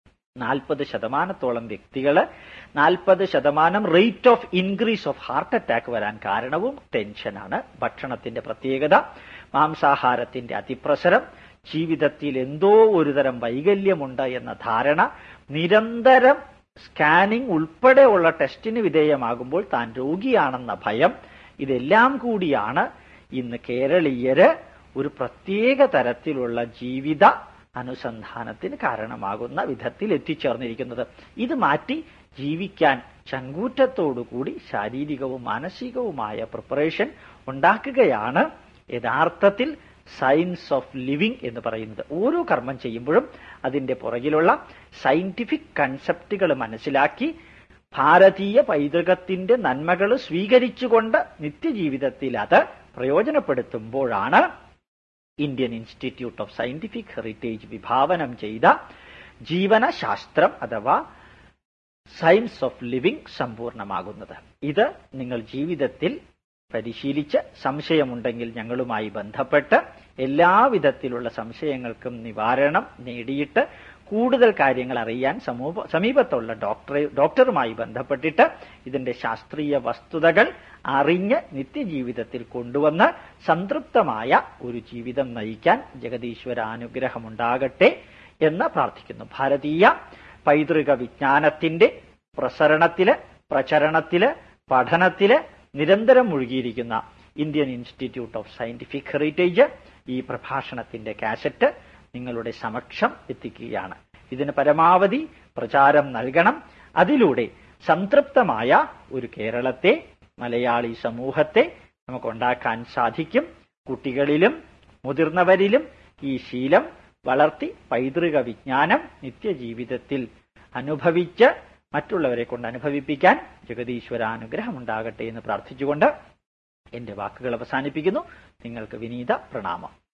[SPEAKER 1] 40% വ്യക്തികള് 40% rate of increase of heart attack വരാൻ കാരണവും ടെൻഷനാണ്. ഭക്ഷണത്തിന്റെ പ്രത്യേകത, മാംസാഹാരത്തിന്റെ അതിപ്രസരം, ജീവിതത്തിൽ എന്തോ ഒരുതരം വൈകല്യമുണ്ട് എന്ന ധാരണ, നിരന്തരം സ്കാനിംഗ് ഉൾപ്പെടെയുള്ള ടെസ്റ്റിന് വിധേയമാകുമ്പോൾ താൻ രോഗിയാണെന്ന ഭയം, ഇതെല്ലാം കൂടിയാണ് ഇന്ന് കേരളീയര് ഒരു പ്രത്യേക തരത്തിലുള്ള ജീവിത അനുസന്ധാനത്തിന് കാരണമാകുന്ന വിധത്തിൽ എത്തിച്ചേർന്നിരിക്കുന്നത്. ഇത് മാറ്റി ജീവിക്കാൻ ചങ്കൂറ്റത്തോടുകൂടി ശാരീരികവും മാനസികവുമായ പ്രിപ്പറേഷൻ ഉണ്ടാക്കുകയാണ് യഥാർത്ഥത്തിൽ സയൻസ് ഓഫ് ലിവിംഗ് എന്ന് പറയുന്നത്. ഓരോ കർമ്മം ചെയ്യുമ്പോഴും അതിന്റെ പുറകിലുള്ള സയന്റിഫിക് കൺസെപ്റ്റുകൾ മനസ്സിലാക്കി ഭാരതീയ പൈതൃകത്തിന്റെ നന്മകൾ സ്വീകരിച്ചുകൊണ്ട് നിത്യജീവിതത്തിൽ അത് പ്രയോജനപ്പെടുത്തുമ്പോഴാണ് Indian institute of scientific heritage വിഭാവനം ചെയ്ത ജീവനശാസ്ത്രം അഥവാ സയൻസ് ഓഫ് ലിവിംഗ് സമ്പൂർണ്ണമാകുന്നത്. ഇത് നിങ്ങൾ ജീവിതത്തിൽ പരിശീലിച്ച് സംശയമുണ്ടെങ്കിൽ ഞങ്ങളുമായി ബന്ധപ്പെട്ട് എല്ലാവിധത്തിലുള്ള സംശയങ്ങൾക്കും നിവാരണം നേടിയിട്ട് കൂടുതൽ കാര്യങ്ങൾ അറിയാൻ സമീപത്തുള്ള ഡോക്ടറുമായി ബന്ധപ്പെട്ടിട്ട് ഇതിന്റെ ശാസ്ത്രീയ വസ്തുതകൾ അറിഞ്ഞ് നിത്യജീവിതത്തിൽ കൊണ്ടുവന്ന് സംതൃപ്തമായ ഒരു ജീവിതം നയിക്കാൻ ജഗദീശ്വര അനുഗ്രഹമുണ്ടാകട്ടെ എന്ന് പ്രാർത്ഥിക്കുന്നു. ഭാരതീയ പൈതൃക വിജ്ഞാനത്തിന്റെ പ്രചരണത്തില് പഠനത്തില് നിരന്തരം മുഴുകിയിരിക്കുന്ന Indian institute of scientific heritage ഈ പ്രഭാഷണത്തിന്റെ കാസറ്റ് നിങ്ങളുടെ സമക്ഷം എത്തിക്കുകയാണ്. ഇതിന് പരമാവധി പ്രചാരം നൽകണം. അതിലൂടെ സംതൃപ്തമായ ഒരു കേരളത്തെ, മലയാളി സമൂഹത്തെ നമുക്കുണ്ടാക്കാൻ സാധിക്കും. കുട്ടികളിലും മുതിർന്നവരിലും ഈ ശീലം വളർത്തി പൈതൃക വിജ്ഞാനം നിത്യജീവിതത്തിൽ അനുഭവിച്ച് മറ്റുള്ളവരെ കൊണ്ട് അനുഭവിപ്പിക്കാൻ ജഗദീശ്വരാനുഗ്രഹം ഉണ്ടാകട്ടെ എന്ന് പ്രാർത്ഥിച്ചുകൊണ്ട് എന്റെ വാക്കുകൾ അവസാനിപ്പിക്കുന്നു. നിങ്ങൾക്ക് വിനീത പ്രണാമം.